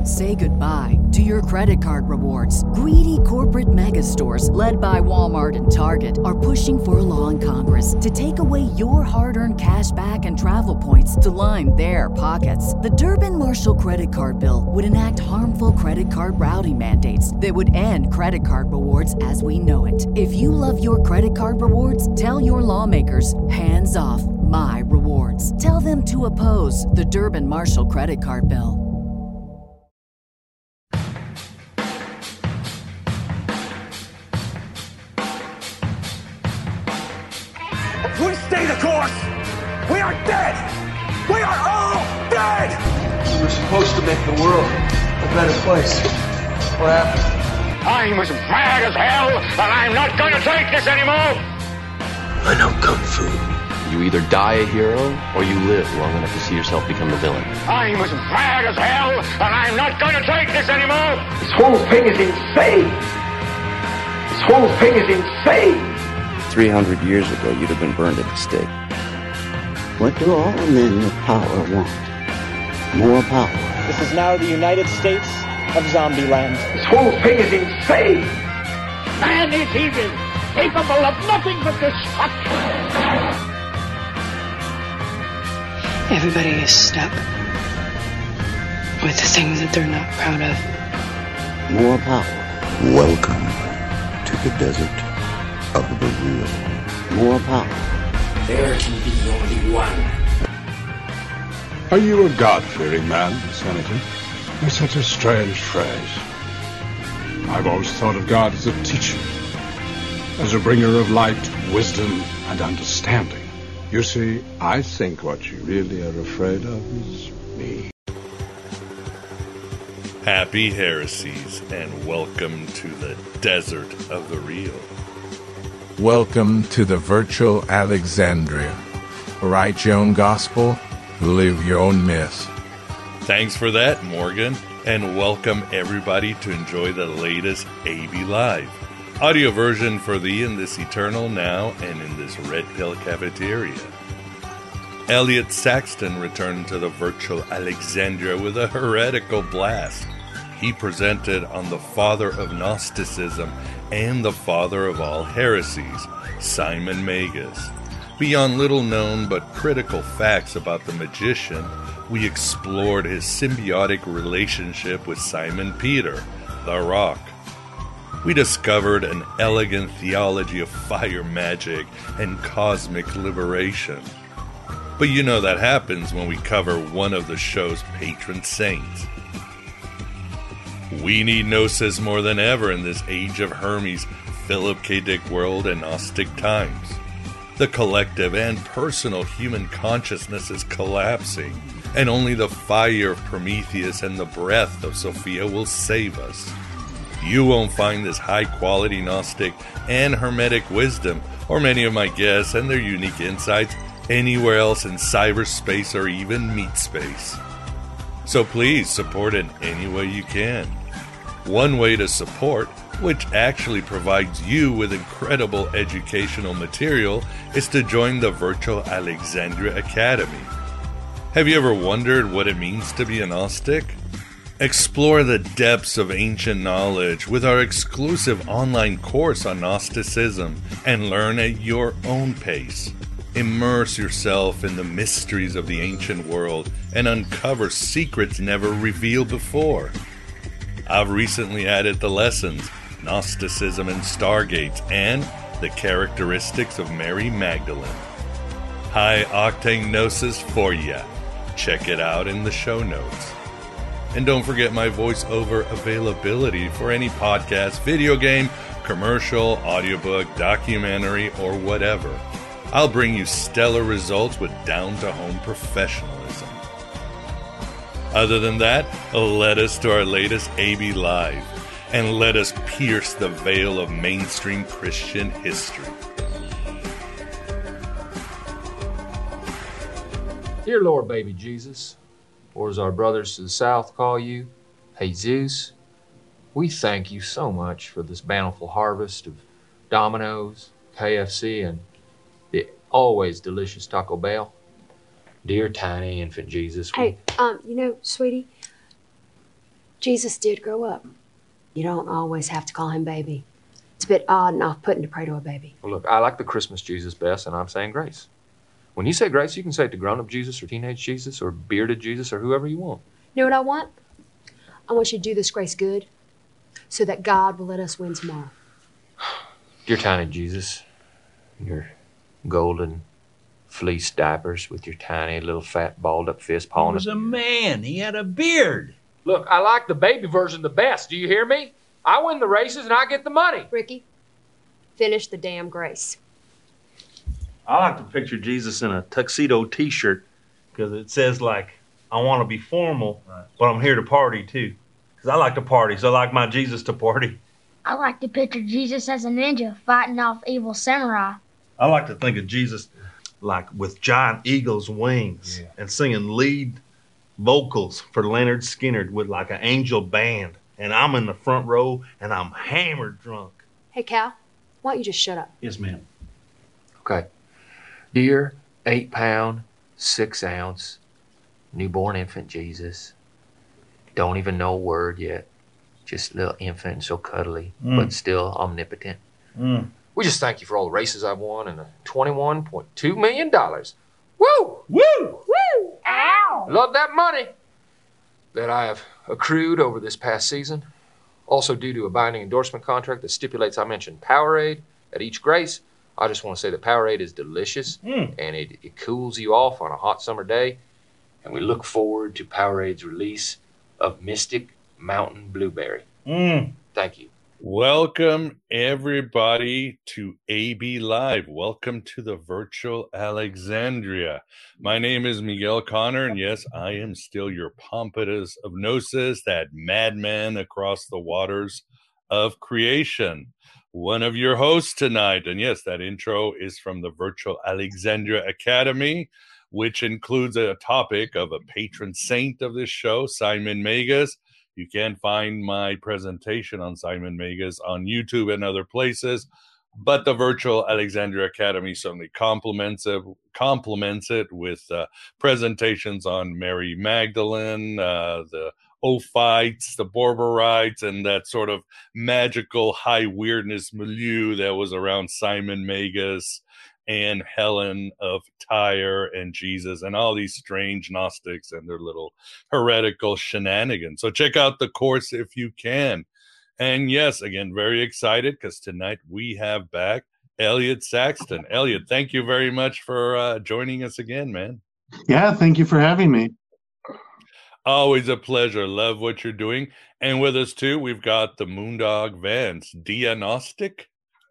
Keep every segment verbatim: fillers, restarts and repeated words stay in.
Say goodbye to your credit card rewards. Greedy corporate mega stores, led by Walmart and Target, are pushing for a law in Congress to take away your hard-earned cash back and travel points to line their pockets. The Durbin-Marshall credit card bill would enact harmful credit card routing mandates that would end credit card rewards as we know it. If you love your credit card rewards, tell your lawmakers, hands off my rewards. Tell them to oppose the Durbin-Marshall credit card bill. We stay the course! We are dead! We are all dead! We're supposed to make the world a better place. What happened? I'm as mad as hell, and I'm not going to take this anymore! I know Kung Fu. You either die a hero, or you live long enough to see yourself become the villain. I'm as mad as hell, and I'm not going to take this anymore! This whole thing is insane! This whole thing is insane! Three hundred years ago, you'd have been burned at the stake. What do all men with power want? More power. This is now the United States of Zombieland. This whole thing is insane! Man is evil, capable of nothing but destruction! Everybody is stuck with the things that they're not proud of. More power. Welcome to the desert of the real. More power. There can be only one. Are you a God-fearing man, Senator? That's such a strange phrase. I've always thought of God as a teacher, as a bringer of light, wisdom, and understanding. You see, I think what you really are afraid of is me. Happy heresies, and welcome to the desert of the real. Welcome to the virtual Alexandria. Write your own gospel, live your own myth. Thanks for that, Morgan, and welcome everybody to enjoy the latest A B Live. Audio version for thee in this eternal now and in this red pill cafeteria. Elliot Saxton returned to the virtual Alexandria with a heretical blast. He presented on the father of Gnosticism and the father of all heresies, Simon Magus. Beyond little known but critical facts about the magician, we explored his symbiotic relationship with Simon Peter, the Rock. We discovered an elegant theology of fire magic and cosmic liberation. But you know that happens when we cover one of the show's patron saints. We need Gnosis more than ever in this age of Hermes, Philip K. Dick world, and Gnostic times. The collective and personal human consciousness is collapsing, and only the fire of Prometheus and the breath of Sophia will save us. You won't find this high-quality Gnostic and Hermetic wisdom, or many of my guests and their unique insights, anywhere else in cyberspace or even meat space. So please support it any way you can. One way to support, which actually provides you with incredible educational material, is to join the Virtual Alexandria Academy. Have you ever wondered what it means to be a Gnostic? Explore the depths of ancient knowledge with our exclusive online course on Gnosticism and learn at your own pace. Immerse yourself in the mysteries of the ancient world and uncover secrets never revealed before. I've recently added the lessons, Gnosticism and Stargates, and the characteristics of Mary Magdalene. High octane gnosis for ya. Check it out in the show notes. And don't forget my voiceover availability for any podcast, video game, commercial, audiobook, documentary, or whatever. I'll bring you stellar results with down-to-home professionalism. Other than that, let us to our latest A B Live, and let us pierce the veil of mainstream Christian history. Dear Lord, baby Jesus, or as our brothers to the south call you, Jesus, we thank you so much for this bountiful harvest of Domino's, K F C, and the always delicious Taco Bell. Dear tiny infant Jesus. We... Hey, um, you know, sweetie, Jesus did grow up. You don't always have to call him baby. It's a bit odd and off-putting to pray to a baby. Well, look, I like the Christmas Jesus best, and I'm saying grace. When you say grace, you can say it to grown-up Jesus or teenage Jesus or bearded Jesus or whoever you want. You know what I want? I want you to do this grace good so that God will let us win tomorrow. Dear tiny Jesus, your golden fleece diapers with your tiny little fat balled up fist pawing. He was a man. He had a beard. Look, I like the baby version the best. Do you hear me? I win the races and I get the money. Ricky, finish the damn grace. I like to picture Jesus in a tuxedo t-shirt because it says, like, I want to be formal, right, but I'm here to party, too. Because I like to party, so I like my Jesus to party. I like to picture Jesus as a ninja fighting off evil samurai. I like to think of Jesus, like, with giant eagle's wings, yeah, and singing lead vocals for Leonard Skinner with, like, an angel band. And I'm in the front row, and I'm hammered drunk. Hey, Cal, why don't you just shut up? Yes, ma'am. Okay. Dear eight pound, six ounce, newborn infant Jesus, don't even know a word yet. Just a little infant, so cuddly, mm, but still omnipotent. Mm. We just thank you for all the races I've won and the twenty-one point two million dollars. Woo! Woo! Woo! Ow! Love that money that I have accrued over this past season. Also due to a binding endorsement contract that stipulates I mention Powerade at each grace. I just want to say that Powerade is delicious, mm, and it, it cools you off on a hot summer day. And we look forward to Powerade's release of Mystic Mountain Blueberry. Mm. Thank you. Welcome, everybody, to A B Live. Welcome to the virtual Alexandria. My name is Miguel Connor, and yes, I am still your Pompatus of Gnosis, that madman across the waters of creation. One of your hosts tonight, and yes, that intro is from the virtual Alexandria Academy, which includes a topic of a patron saint of this show, Simon Magus. You can find my presentation on Simon Magus on YouTube and other places, but the virtual Alexandria Academy certainly complements it, complements it with uh, presentations on Mary Magdalene, uh, the Ophites, the Borborites, and that sort of magical high weirdness milieu that was around Simon Magus and Helen of Tyre and Jesus and all these strange Gnostics and their little heretical shenanigans. So check out the course if you can. And yes, again, very excited because tonight we have back Elliot Saxton. Elliot, thank you very much for uh, joining us again, man. Yeah, thank you for having me. Always a pleasure. Love what you're doing. And with us, too, we've got the Moondog Vance. Diagnostic?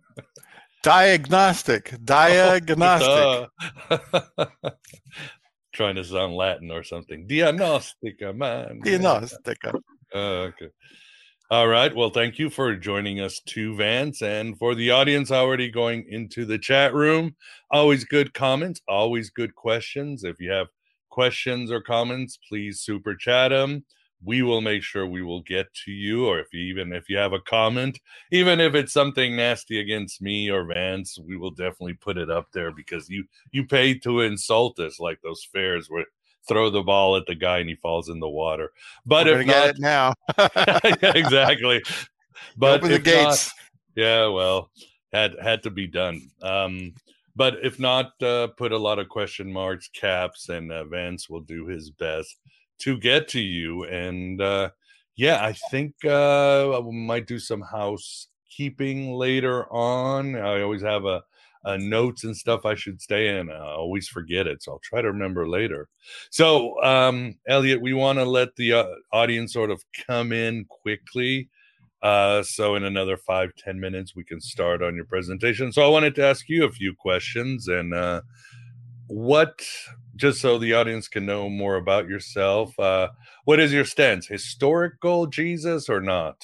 Diagnostic. Diagnostic. Oh, uh, trying to sound Latin or something. Diagnostica, man. Diagnostica. Uh, okay. All right. Well, thank you for joining us too, Vance. And for the audience already going into the chat room, always good comments, always good questions. If you have questions or comments, please super chat them. We will make sure we will get to you, or if you, even if you have a comment, even if it's something nasty against me or Vance, we will definitely put it up there because you you paid to insult us, like those fairs where throw the ball at the guy and he falls in the water. But We're if gonna not, get it now. yeah, exactly. But open the if gates. Not, yeah, well, had had to be done. Um, but if not, uh, put a lot of question marks, caps, and uh, Vance will do his best to get to you. And uh, yeah, I think uh, we might do some housekeeping later on. I always have a, a notes and stuff I should stay in. I always forget it, so I'll try to remember later. So, um, Elliot, we want to let the uh, audience sort of come in quickly. Uh, so in another five, ten minutes, we can start on your presentation. So I wanted to ask you a few questions and uh, what, just so the audience can know more about yourself, uh, what is your stance? Historical Jesus or not?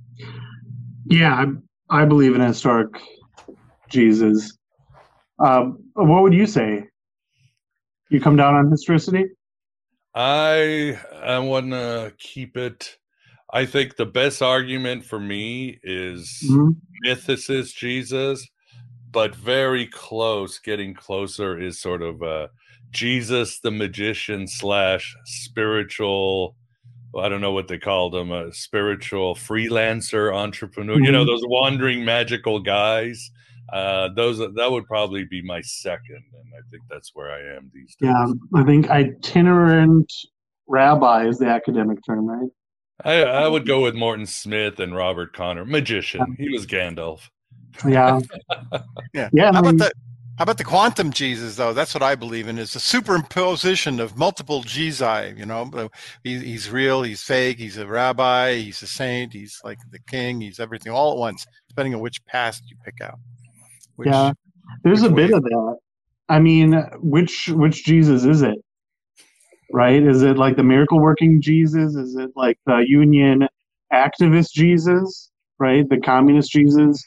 Yeah, I, I believe in historic Jesus. Um, what would you say? You come down on historicity? I I want to keep it. I think the best argument for me is mm-hmm. mythicist Jesus, but very close, getting closer is sort of uh, Jesus the magician slash spiritual, I don't know what they called him, a spiritual freelancer entrepreneur. Mm-hmm. You know, those wandering magical guys. Uh, those that would probably be my second, and I think that's where I am these days. Yeah, I think itinerant rabbi is the academic term, right? I, I would go with Morton Smith and Robert Connor, magician. He was Gandalf. Yeah, yeah. yeah. How I mean, about the how about the quantum Jesus though? That's what I believe in. Is a superimposition of multiple Jesus. You know, he, he's real, he's fake, he's a rabbi, he's a saint, he's like the king, he's everything all at once, depending on which path you pick out. Which, yeah, there's a bit of that. I mean, which which Jesus is it? Right? Is it like the miracle working Jesus? Is it like the union activist Jesus? Right? The communist Jesus?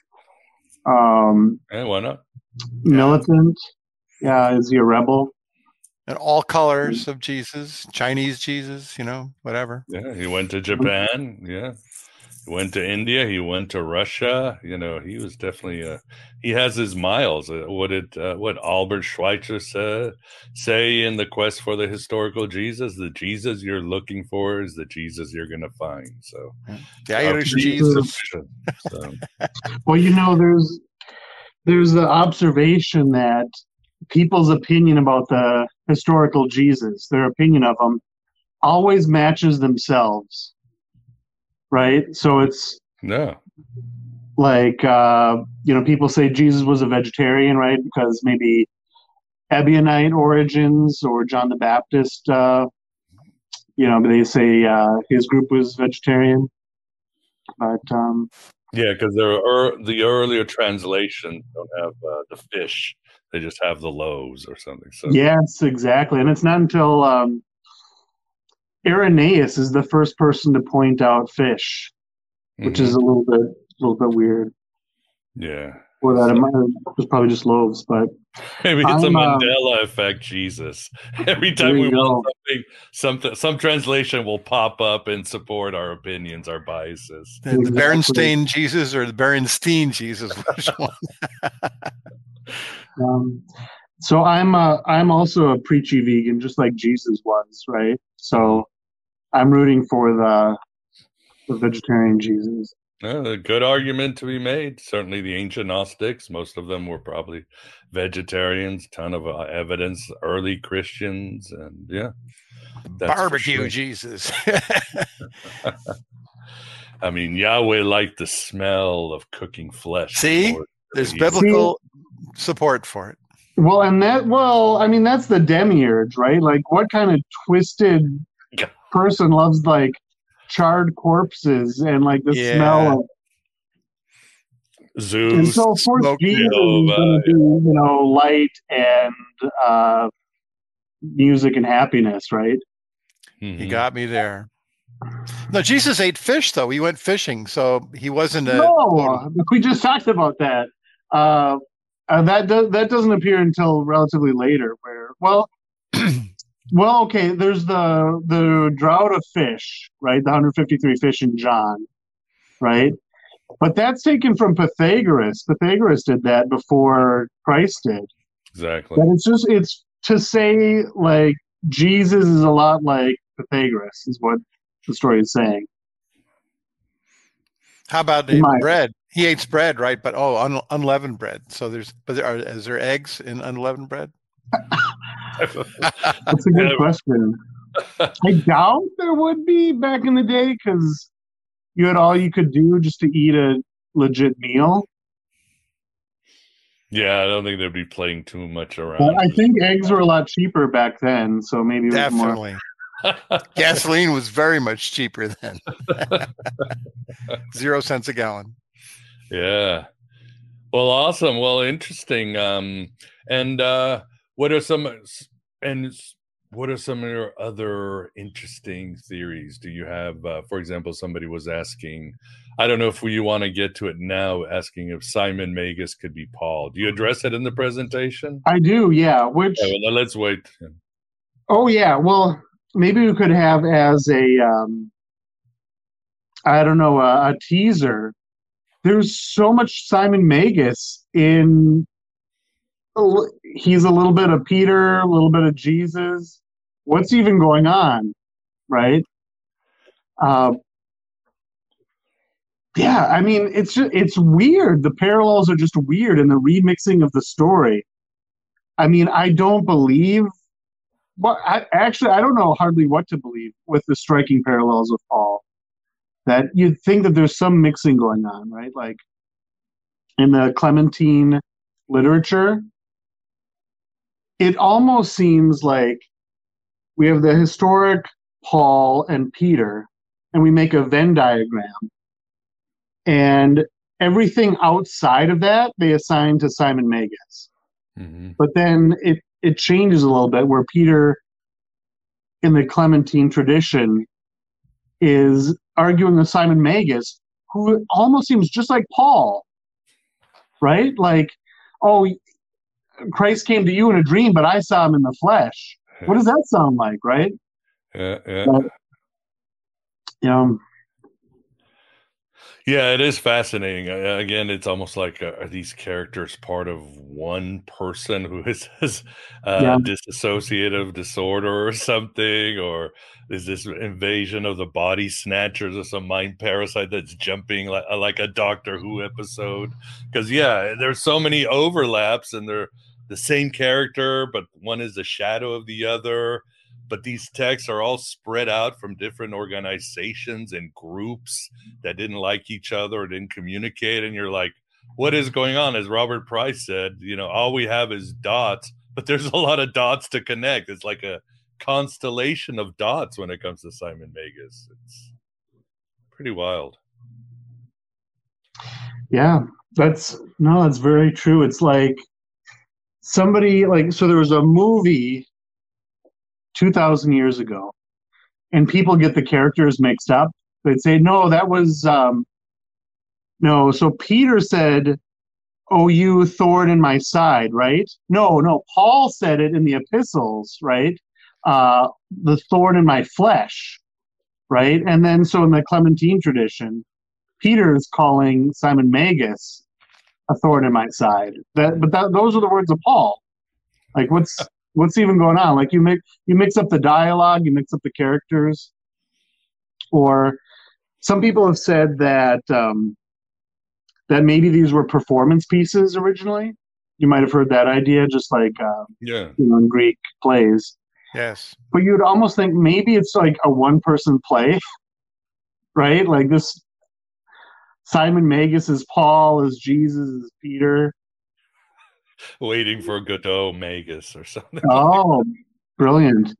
Um, yeah, why not? Militant? Yeah, is he a rebel? And all colors of Jesus, Chinese Jesus, you know, whatever. Yeah, he went to Japan. Yeah. Went to India. He went to Russia. You know, he was definitely uh he has his miles. Uh, what did uh, what Albert Schweitzer say say in the quest for the historical Jesus? The Jesus you're looking for is the Jesus you're going to find. So, the Irish uh, Jesus. So. Well, you know, there's there's the observation that people's opinion about the historical Jesus, their opinion of him, always matches themselves. Right? So it's yeah. like, uh, you know, people say Jesus was a vegetarian, right? Because maybe Ebionite origins or John the Baptist, uh, you know, they say uh, his group was vegetarian. But um, yeah, because there are the earlier translations don't have uh, the fish; they just have the loaves or something. So yes, exactly, and it's not until um, Irenaeus is the first person to point out fish, which mm-hmm. is a little bit, a little bit weird. Yeah. Or that it, might, it was probably just loaves, but maybe it's I'm, a Mandela uh, effect. Jesus, every time we want something, something, some translation will pop up and support our opinions, our biases. The, the Berenstain Jesus or the Berenstein Jesus? Which one? um, so I'm, uh, I'm also a preachy vegan, just like Jesus was, right? So I'm rooting for the, the vegetarian Jesus. Uh, a good argument to be made. Certainly the ancient Gnostics, most of them were probably vegetarians, ton of uh, evidence, early Christians, and yeah. Barbecue sure. Jesus. I mean, Yahweh liked the smell of cooking flesh. See? There's biblical See? support for it. Well, and that, well, I mean, that's the demiurge, right? Like, what kind of twisted person loves, like, charred corpses and, like, the yeah. smell of Zeus? And so, of course, Jesus is going to be, you know, light and uh, music and happiness, right? Mm-hmm. You got me there. No, Jesus ate fish, though. He went fishing, so he wasn't a... No, we just talked about that. Uh, Uh, that do, that doesn't appear until relatively later. Where well, well, okay. There's the the drought of fish, right? The one hundred fifty-three fish in John, right? But that's taken from Pythagoras. Pythagoras did that before Christ did. Exactly. But it's just it's to say like Jesus is a lot like Pythagoras is what the story is saying. How about the bread? He eats bread, right? But oh, un- unleavened bread. So there's, but there are, is there eggs in unleavened bread? That's a good question. I doubt there would be back in the day because you had all you could do just to eat a legit meal. Yeah, I don't think they'd be playing too much around. Well, I think eggs were a lot cheaper back then, so maybe it was definitely. More... Gasoline was very much cheaper then. Zero cents a gallon. Yeah. Well, awesome. Well, interesting. Um, and uh, what are some and what are some of your other interesting theories? Do you have, uh, for example, somebody was asking, I don't know if you want to get to it now, asking if Simon Magus could be Paul. Do you address it in the presentation? I do, yeah. Which? Okay, well, let's wait. Oh, yeah. Well, maybe we could have as a, um, I don't know, a, a teaser. There's so much Simon Magus in, he's a little bit of Peter, a little bit of Jesus. What's even going on, right? Uh, yeah, I mean, it's just, it's weird. The parallels are just weird, and the remixing of the story. I mean, I don't believe. Well, I, actually, I don't know hardly what to believe with the striking parallels with Paul. That you'd think that there's some mixing going on, right? Like in the Clementine literature, it almost seems like we have the historic Paul and Peter, and we make a Venn diagram. And everything outside of that, they assign to Simon Magus. Mm-hmm. But then it, it changes a little bit, where Peter, in the Clementine tradition, is arguing with Simon Magus, who almost seems just like Paul, right? Like, oh, Christ came to you in a dream, but I saw him in the flesh. What does that sound like, right? Yeah, yeah. But, you know, yeah, it is fascinating. Uh, again, it's almost like uh, are these characters part of one person who is, has uh, Yeah. dissociative disorder or something, or is this invasion of the body snatchers or some mind parasite that's jumping like, like a Doctor Who episode? Because yeah, there's so many overlaps, and they're the same character, but one is the shadow of the other. But these texts are all spread out from different organizations and groups that didn't like each other or didn't communicate. And you're like, what is going on? As Robert Price said, you know, all we have is dots, but there's a lot of dots to connect. It's like a constellation of dots when it comes to Simon Magus. It's pretty wild. Yeah, that's no, that's very true. It's like somebody like, so there was a movie two thousand years ago, and people get the characters mixed up. They'd say, no, that was, um, no, so Peter said, oh, you thorn in my side, right? No, no, Paul said it in the epistles, right? Uh, the thorn in my flesh, right? And then, so in the Clementine tradition, Peter is calling Simon Magus a thorn in my side. That, but that, those are the words of Paul. Like, what's what's even going on? Like, you mix you mix up the dialogue, you mix up the characters. Or some people have said that um, that maybe these were performance pieces originally. You might have heard that idea, just like uh, yeah, you know, in Greek plays. Yes. But you'd almost think maybe it's like a one-person play, right? Like this. Simon Magus is Paul, is Jesus, is Peter. Waiting for Godot Magus or something. Oh, brilliant.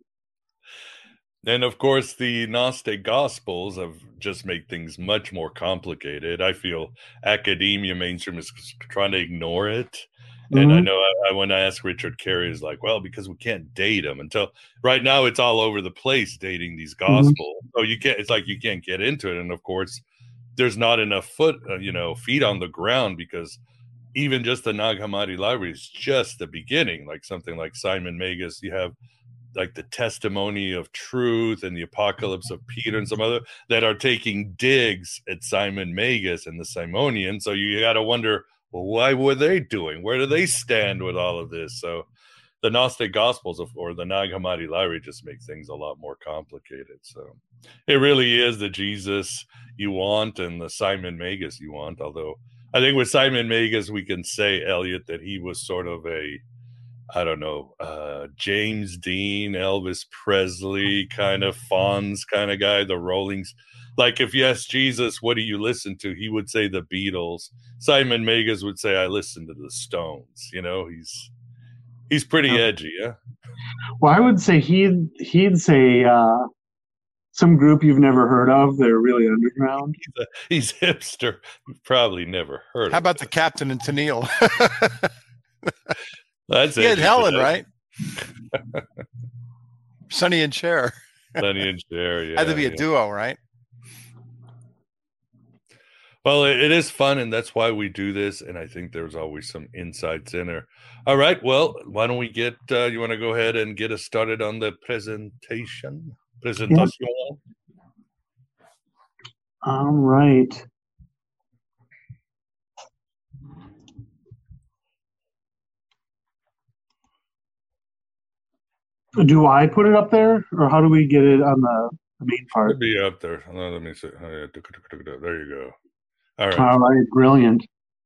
And of course, the Gnostic Gospels have just made things much more complicated. I feel academia mainstream is trying to ignore it. Mm-hmm. And I know I, I, when I asked Richard Carey, is like, well, because we can't date them until right now it's all over the place dating these Gospels. Mm-hmm. So you can't, it's like you can't get into it. And of course, there's not enough foot, uh, you know, feet on the ground, because even just the Nag Hammadi library is just the beginning. Like something like Simon Magus, you have like the Testimony of Truth and the Apocalypse of Peter and some other that are taking digs at Simon Magus and the Simonian. So you got to wonder, well, why were they doing? Where do they stand with all of this? So the Gnostic Gospels of, or the Nag Hammadi library just make things a lot more complicated. So it really is the Jesus you want and the Simon Magus you want. Although I think with Simon Magus, we can say, Elliot, that he was sort of a, I don't know, uh, James Dean, Elvis Presley kind of Fonz kind of guy, the Rollings. Like if you ask Jesus, what do you listen to? He would say the Beatles. Simon Magus would say, I listen to the Stones. You know, he's he's pretty um, edgy, yeah? Well, I would say he'd, he'd say uh, some group you've never heard of. They're really underground. He's, a, he's hipster. You've probably never heard How of about him. The Captain and Tennille? That's he had Helen, right? Sonny and Cher. Sonny and Cher, yeah. Had to be a yeah. duo, right? Well, it, it is fun, and that's why we do this, and I think there's always some insights in there. All right, well, why don't we get, uh, you want to go ahead and get us started on the presentation? Presentation? Yeah. All right. Do I put it up there, or how do we get it on the the main part. Could be up there. Oh, let me see. Oh, yeah. There you go. All right. All right, brilliant.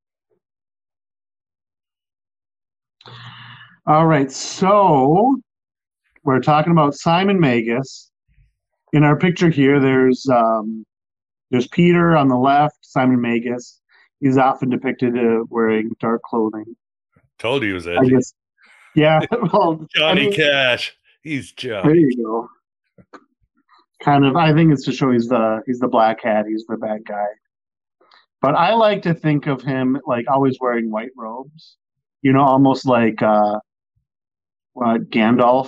All right, so we're talking about Simon Magus. In our picture here, there's um, there's Peter on the left, Simon Magus. He's often depicted uh, wearing dark clothing. Told you he was I edgy. guess, yeah. Well, Johnny I mean, Cash. He's Johnny. there you go. Kind of. I think it's to show he's the he's the black hat. He's the bad guy. But I like to think of him like always wearing white robes. You know, almost like uh, what, Gandalf.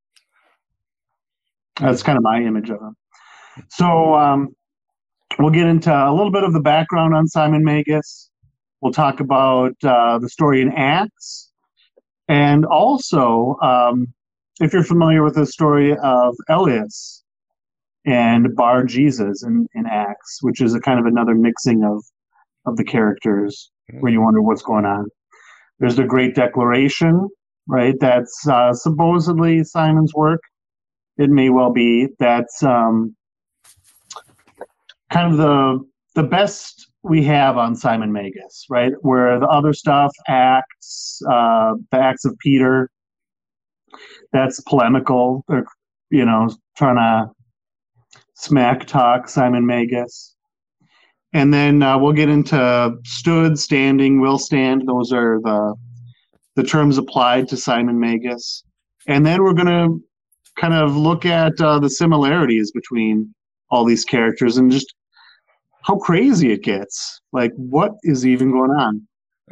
That's kind of my image of him. So um, we'll get into a little bit of the background on Simon Magus. We'll talk about uh, the story in Acts. And also, um, if you're familiar with the story of Elias and Bar Jesus in, in Acts, which is a kind of another mixing of, of the characters where you wonder what's going on. There's the Great Declaration, right? That's uh, supposedly Simon's work. It may well be. That's um, kind of the the best we have on Simon Magus, right? Where the other stuff, Acts, uh, the Acts of Peter, that's polemical. They're, you know, trying to smack talk Simon Magus. And then uh, we'll get into stood, standing, will stand. Those are the the terms applied to Simon Magus. And then we're going to kind of look at uh, the similarities between all these characters and just how crazy it gets. Like, what is even going on?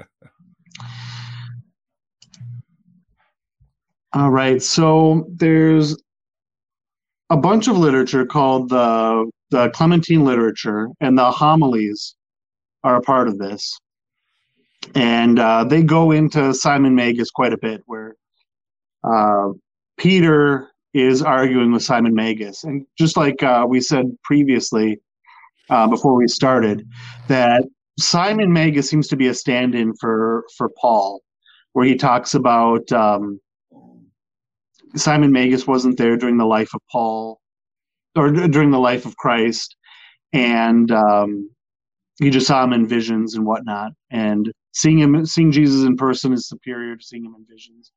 All right, so there's a bunch of literature called the the Clementine literature, and the homilies are a part of this. And uh, they go into Simon Magus quite a bit, where uh, Peter is arguing with Simon Magus. And just like uh, we said previously, uh, before we started, that Simon Magus seems to be a stand-in for, for Paul, where he talks about um, Simon Magus wasn't there during the life of Paul, or during the life of Christ, and um, he just saw him in visions and whatnot. And seeing him, seeing Jesus in person is superior to seeing him in visions.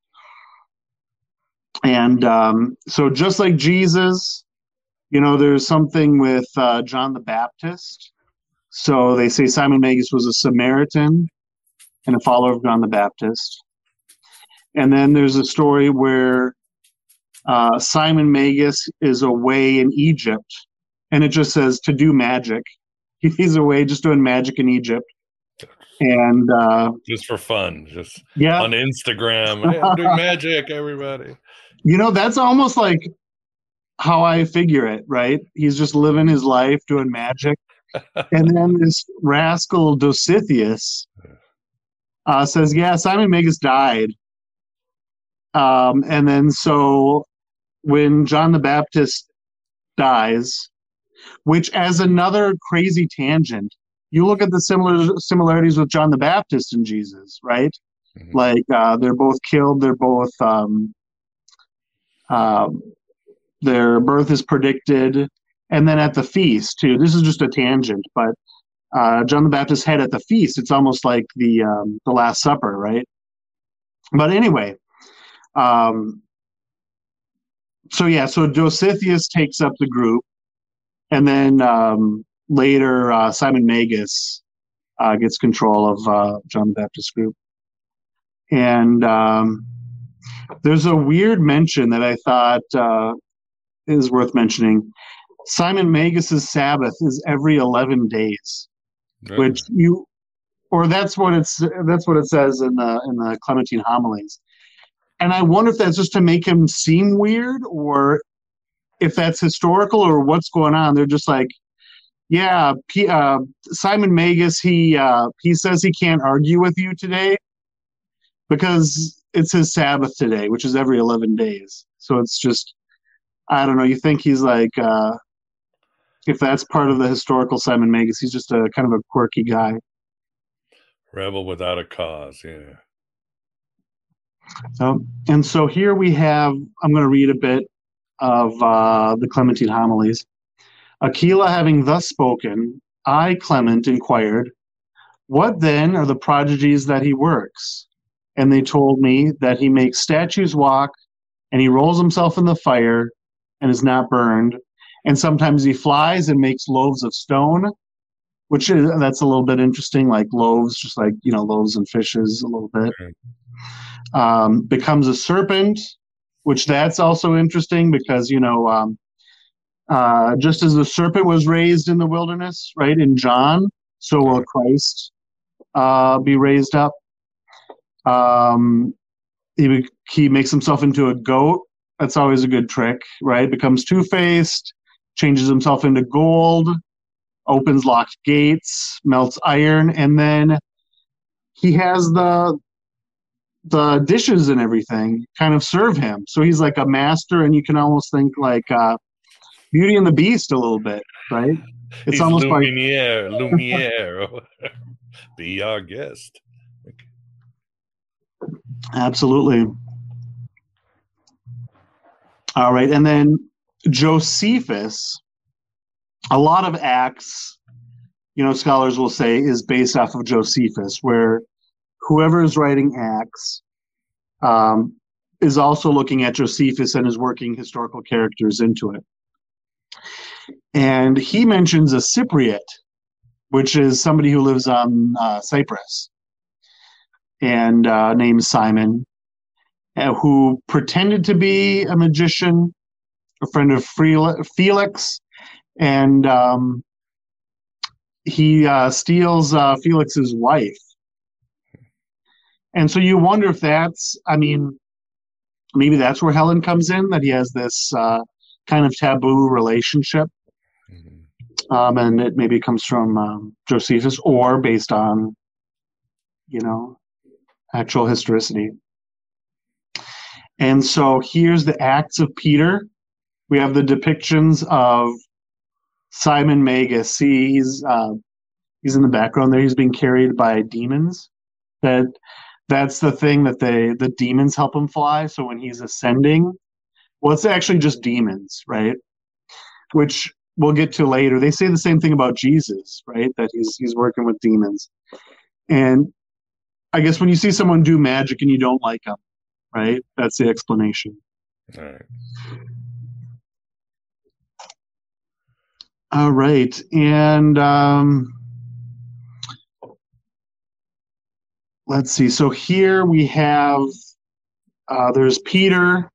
And um, so, just like Jesus, you know, there's something with uh, John the Baptist. So they say Simon Magus was a Samaritan and a follower of John the Baptist. And then there's a story where Uh, Simon Magus is away in Egypt, and it just says to do magic. He's away just doing magic in Egypt, and uh, just for fun, just yeah. on Instagram. Hey, I'm doing magic, everybody. You know, that's almost like how I figure it, right? He's just living his life doing magic, and then this rascal Dositheus uh, says, "Yeah, Simon Magus died," um, and then so. When John the Baptist dies, which as another crazy tangent, you look at the similar similarities with John the Baptist and Jesus, right? Mm-hmm. Like uh, they're both killed, they're both um, um, their birth is predicted, and then at the feast too. This is just a tangent, but uh, John the Baptist's head at the feast, it's almost like the um, the Last Supper, right? But anyway. Um, So yeah, so Dositheus takes up the group, and then um, later uh, Simon Magus uh, gets control of uh, John the Baptist group. And um, there's a weird mention that I thought uh, is worth mentioning. Simon Magus's Sabbath is every eleven days, right. Which you, or that's what it's that's what it says in the in the Clementine homilies. And I wonder if that's just to make him seem weird, or if that's historical, or what's going on. They're just like, yeah, P, uh, Simon Magus, he uh, he says he can't argue with you today because it's his Sabbath today, which is every eleven days. So it's just, I don't know. You think he's like, uh, if that's part of the historical Simon Magus, he's just a kind of a quirky guy. Rebel without a cause, yeah. So, and so here we have, I'm going to read a bit of uh, the Clementine homilies. Aquila having thus spoken, I, Clement, inquired, what then are the prodigies that he works? And they told me that he makes statues walk, and he rolls himself in the fire and is not burned. And sometimes he flies and makes loaves of stone, which is, that's a little bit interesting, like loaves, just like, you know, loaves and fishes a little bit. Um, becomes a serpent, which that's also interesting because, you know, um, uh, just as the serpent was raised in the wilderness, right, in John, so will Christ uh, be raised up. Um, he, he makes himself into a goat. That's always a good trick, right? Becomes two-faced, changes himself into gold, opens locked gates, melts iron, and then he has the the dishes and everything kind of serve him. So he's like a master, and you can almost think like uh, Beauty and the Beast a little bit, right? It's he's almost Lumiere, like Lumiere. Be our guest. Absolutely. All right, and then Josephus, a lot of Acts, you know, scholars will say is based off of Josephus, where whoever is writing Acts um, is also looking at Josephus and is working historical characters into it. And he mentions a Cypriot, which is somebody who lives on uh, Cyprus, and uh, named Simon, uh, who pretended to be a magician, a friend of Felix, and um, he uh, steals uh, Felix's wife. And so you wonder if that's, I mean, maybe that's where Helen comes in, that he has this uh, kind of taboo relationship. Mm-hmm. Um, and it maybe comes from um, Josephus or based on, you know, actual historicity. And so here's the Acts of Peter. We have the depictions of Simon Magus. See, he's uh, he's in the background there. He's being carried by demons. That that's the thing that they the demons help him fly. So when he's ascending, well, it's actually just demons, right? Which we'll get to later. They say the same thing about Jesus, right? That he's he's working with demons. And I guess when you see someone do magic and you don't like them, right? That's the explanation. All right. All right, and um, let's see. So here we have uh, there's Peter,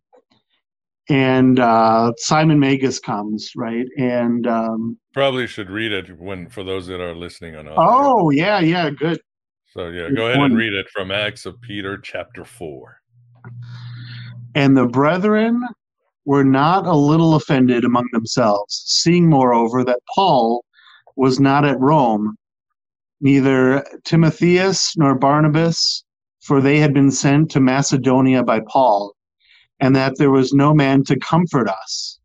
and uh, Simon Magus comes, right? And um, probably should read it when for those that are listening on audio. Oh yeah, yeah, good. So yeah, go ahead and read it from Acts of Peter, chapter four. And the brethren were not a little offended among themselves, seeing moreover that Paul was not at Rome, neither Timotheus nor Barnabas, for they had been sent to Macedonia by Paul, and that there was no man to comfort us.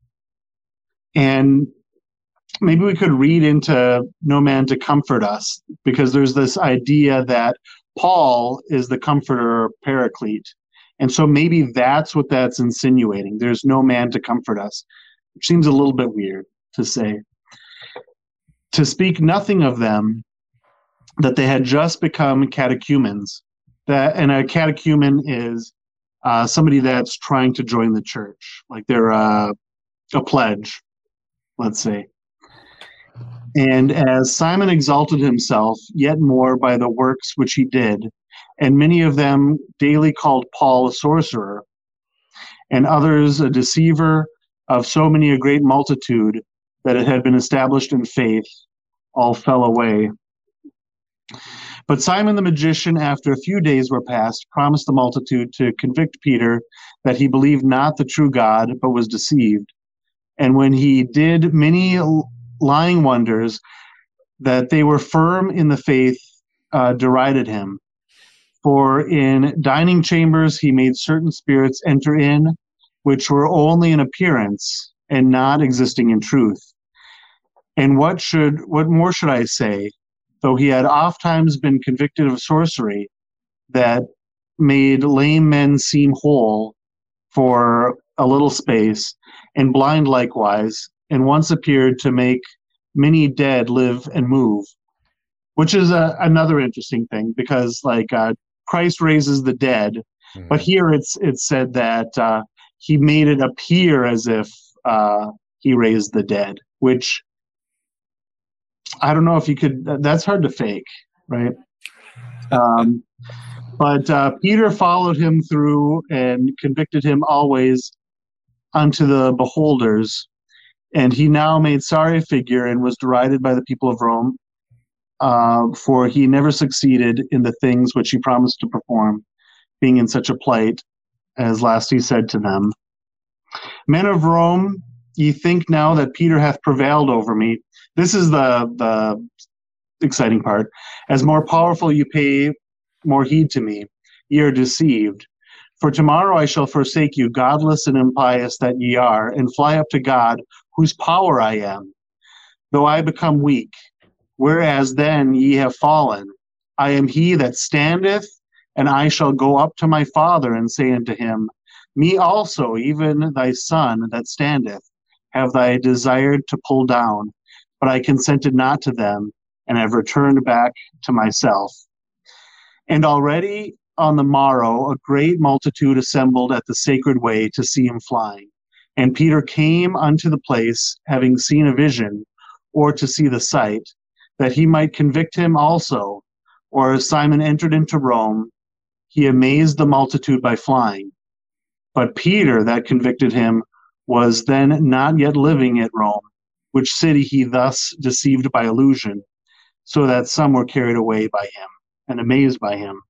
And maybe we could read into no man to comfort us, because there's this idea that Paul is the comforter or paraclete. And so maybe that's what that's insinuating. There's no man to comfort us, which seems a little bit weird to say. To speak nothing of them, that they had just become catechumens. That, and a catechumen is uh, somebody that's trying to join the church, like they're uh, a pledge, let's say. And as Simon exalted himself yet more by the works which he did, and many of them daily called Paul a sorcerer, and others a deceiver of so many a great multitude, that it had been established in faith, all fell away. But Simon the magician, after a few days were past, promised the multitude to convict Peter that he believed not the true God, but was deceived. And when he did many lying wonders, that they were firm in the faith, uh, derided him. For in dining chambers he made certain spirits enter in, which were only in appearance and not existing in truth. And what should what more should I say? Though he had ofttimes been convicted of sorcery, that made lame men seem whole for a little space, and blind likewise, and once appeared to make many dead live and move, which is a, another interesting thing because like uh, Christ raises the dead, mm-hmm. but here it's it's said that uh, he made it appear as if uh, he raised the dead, which I don't know if you could, that's hard to fake, right? Um, but uh, Peter followed him through and convicted him always unto the beholders. And he now made sorry figure and was derided by the people of Rome, uh, for he never succeeded in the things which he promised to perform, being in such a plight, as last he said to them, Men of Rome, ye think now that Peter hath prevailed over me. This is the, the exciting part. As more powerful you pay more heed to me, ye are deceived. For tomorrow I shall forsake you, godless and impious that ye are, and fly up to God, whose power I am, though I become weak. Whereas then ye have fallen. I am he that standeth, and I shall go up to my Father and say unto him, Me also, even thy Son that standeth, have thy desired to pull down, but I consented not to them, and have returned back to myself. And already on the morrow a great multitude assembled at the sacred way to see him flying. And Peter came unto the place, having seen a vision, or to see the sight, that he might convict him also. Or as Simon entered into Rome, he amazed the multitude by flying. But Peter, that convicted him, was then not yet living at Rome, which city he thus deceived by illusion, so that some were carried away by him, and amazed by him.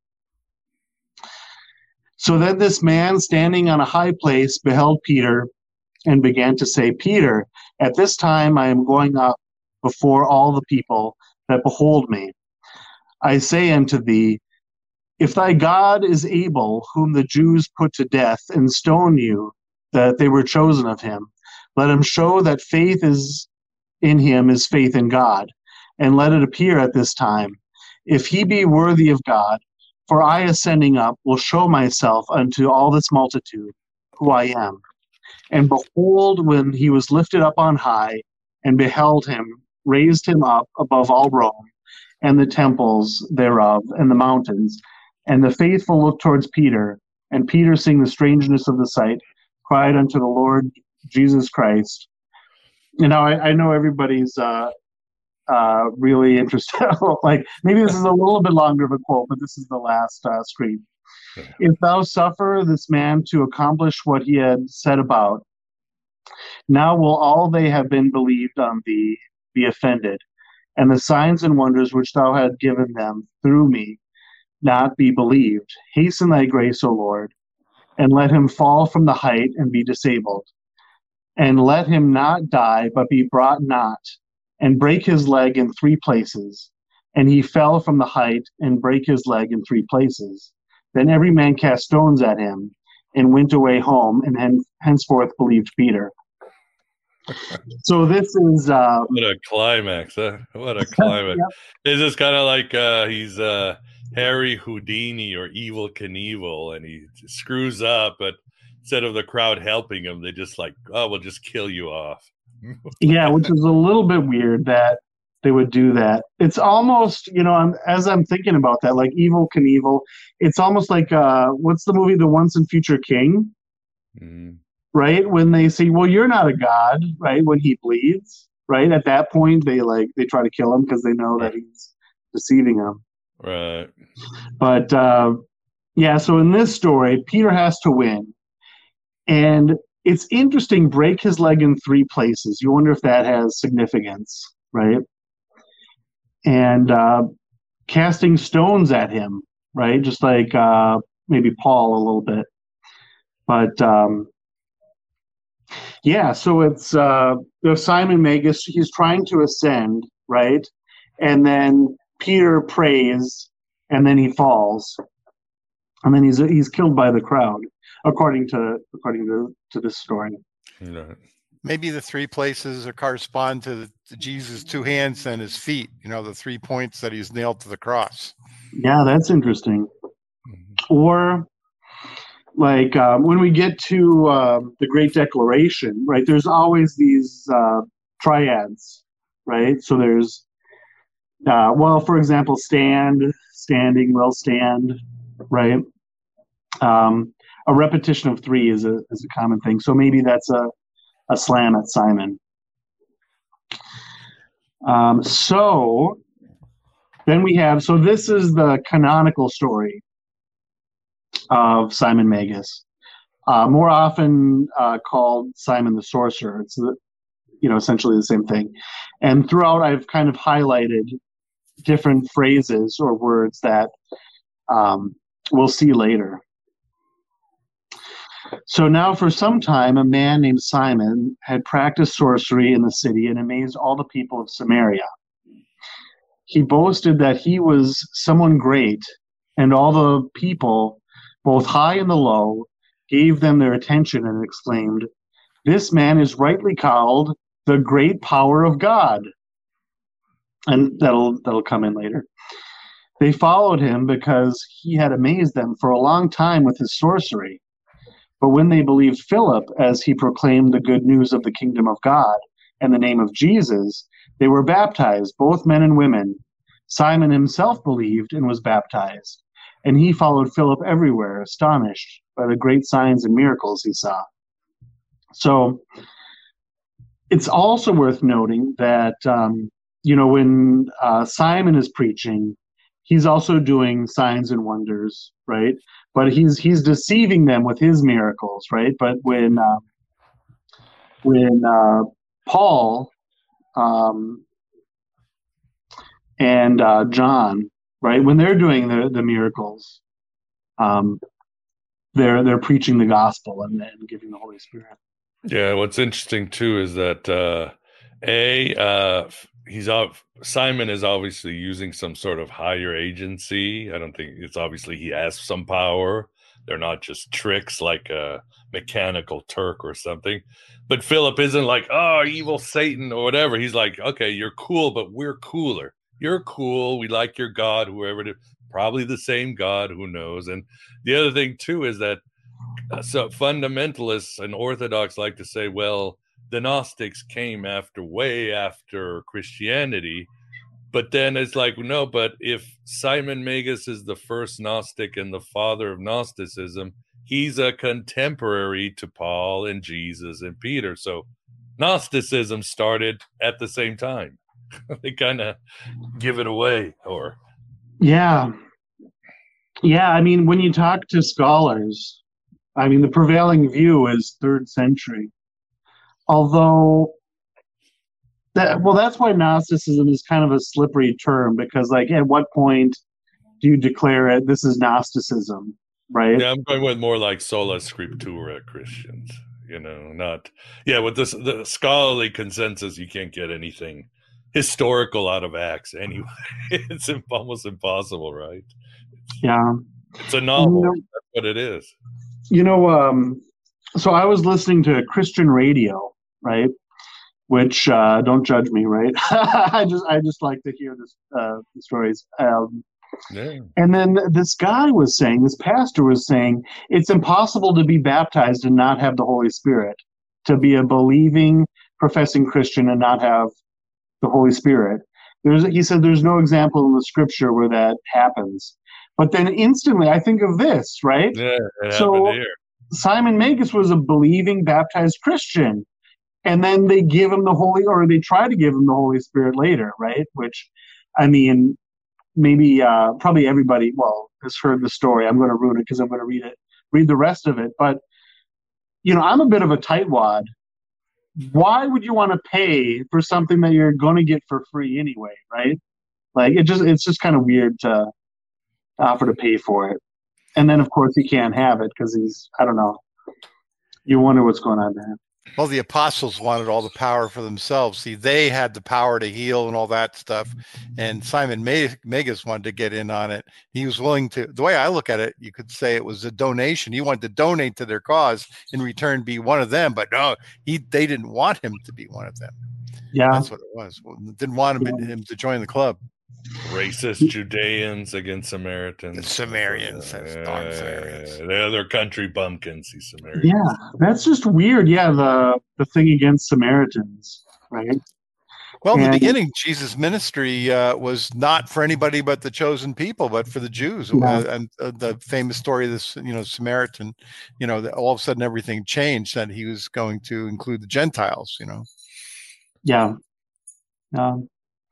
So then this man, standing on a high place, beheld Peter, and began to say, Peter, at this time I am going up before all the people that behold me. I say unto thee, if thy God is able, whom the Jews put to death and stone you, that they were chosen of him, let him show that faith is in him is faith in God, and let it appear at this time, if he be worthy of God. For I, ascending up, will show myself unto all this multitude who I am. And behold, when he was lifted up on high, and beheld him, raised him up above all Rome, and the temples thereof, and the mountains, and the faithful looked towards Peter, and Peter, seeing the strangeness of the sight, cried unto the Lord Jesus Christ. You know, I, I know everybody's uh, uh, really interested. Like, maybe this is a little bit longer of a quote, but this is the last uh, screen. If thou suffer this man to accomplish what he had set about, now will all they have been believed on thee be offended, and the signs and wonders which thou hast given them through me not be believed. Hasten thy grace, O Lord, and let him fall from the height and be disabled. And let him not die, but be brought not, and break his leg in three places. And he fell from the height and brake his leg in three places. Then every man cast stones at him, and went away home, and hen- henceforth believed Peter. So this is uh, what a climax! Huh? What a climax! Yep. It's just kind of like uh, he's uh, Harry Houdini or Evel Knievel, and he screws up, but instead of the crowd helping him, they just like, oh, we'll just kill you off. Yeah, which is a little bit weird that they would do that. It's almost, you know, I'm, as I'm thinking about that, like Evel Knievel, it's almost like, uh, what's the movie, The Once and Future King? Mm. Right? When they say, well, you're not a god, right? When he bleeds, right? At that point, they like, they try to kill him because they know that he's deceiving them. Right. But, uh, yeah, so in this story, Peter has to win. And it's interesting, break his leg in three places. You wonder if that has significance, right? And uh, casting stones at him, right? Just like uh, maybe Paul a little bit. But, um, yeah, so it's uh, Simon Magus, he's trying to ascend, right? And then Peter prays, and then he falls. And then he's he's killed by the crowd, according to according to, to this story. Right. Maybe the three places are correspond to, the, to Jesus' two hands and his feet. You know, the three points that he's nailed to the cross. Yeah, that's interesting. Mm-hmm. Or like um, when we get to uh, the Great Declaration, right? There's always these uh, triads, right? So there's, uh, well, for example, stand, standing, will stand, right? Um, a repetition of three is a is a common thing. So maybe that's a a slam at Simon. Um, so then we have, so this is the canonical story of Simon Magus, uh, more often uh, called Simon the Sorcerer. It's, the, you know, essentially the same thing. And throughout, I've kind of highlighted different phrases or words that um, we'll see later. So now for some time, a man named Simon had practiced sorcery in the city and amazed all the people of Samaria. He boasted that he was someone great, and all the people, both high and the low, gave them their attention and exclaimed, "This man is rightly called the great power of God." And that'll that'll come in later. They followed him because he had amazed them for a long time with his sorcery. But when they believed Philip as he proclaimed the good news of the kingdom of God and the name of Jesus, they were baptized, both men and women. Simon himself believed and was baptized, and he followed Philip everywhere, astonished by the great signs and miracles he saw. So it's also worth noting that, um, you know, when uh, Simon is preaching, he's also doing signs and wonders, right? But he's he's deceiving them with his miracles, right? But when uh, when uh, Paul um, and uh, John, right, when they're doing the the miracles, um, they're they're preaching the gospel and, and giving the Holy Spirit. Yeah, what's interesting too is that uh, a uh, he's off. Simon is obviously using some sort of higher agency. I don't think it's obviously he has some power. They're not just tricks like a mechanical Turk or something. But Philip isn't like, oh, evil Satan or whatever. He's like, okay, you're cool, but we're cooler. You're cool. We like your God, whoever it is. Probably the same God, who knows. And the other thing too is that uh, so fundamentalists and Orthodox like to say, well, the Gnostics came after, way after Christianity. But then it's like, no, but if Simon Magus is the first Gnostic and the father of Gnosticism, he's a contemporary to Paul and Jesus and Peter. So Gnosticism started at the same time. They kind of give it away. Or Yeah. Yeah, I mean, when you talk to scholars, I mean, the prevailing view is third century. Although, that, well, that's why Gnosticism is kind of a slippery term, because, like, at what point do you declare it, this is Gnosticism, right? Yeah, I'm going with more like sola scriptura Christians, you know, not, yeah, with this, the scholarly consensus, you can't get anything historical out of Acts anyway. It's almost impossible, right? Yeah. It's a novel. You know, that's what it is. You know, um, so I was listening to Christian radio, right? Which uh, don't judge me, right? I just I just like to hear this uh, the stories. Um, yeah. And then this guy was saying, this pastor was saying, it's impossible to be baptized and not have the Holy Spirit, to be a believing, professing Christian and not have the Holy Spirit. There's, he said, there's no example in the Scripture where that happens. But then instantly, I think of this, right? Yeah, it so happened here. Simon Magus was a believing, baptized Christian. And then they give him the Holy, or they try to give him the Holy Spirit later, right? Which, I mean, maybe uh, probably everybody, well, has heard the story. I'm going to ruin it because I'm going to read it, read the rest of it. But, you know, I'm a bit of a tightwad. Why would you want to pay for something that you're going to get for free anyway, right? Like, it just, it's just kind of weird to offer to pay for it. And then, of course, he can't have it because he's, I don't know. You wonder what's going on there. Well, the apostles wanted all the power for themselves. See, they had the power to heal and all that stuff. And Simon Magus wanted to get in on it. He was willing to, the way I look at it, you could say it was a donation. He wanted to donate to their cause, in return be one of them. But no, he they didn't want him to be one of them. Yeah. That's what it was. Didn't want him, yeah. him to join the club. Racist Judeans against Samaritans. The Sumerians, that's yeah, darn Sumerians. They're other country bumpkins, these Samaritans. Yeah, that's just weird. Yeah, the the thing against Samaritans, right? Well, in And- the beginning, Jesus' ministry uh, was not for anybody but the chosen people, but for the Jews. Yeah. Uh, and uh, the famous story of this, you know, Samaritan, you know, that all of a sudden everything changed, that he was going to include the Gentiles, you know. Yeah. Um,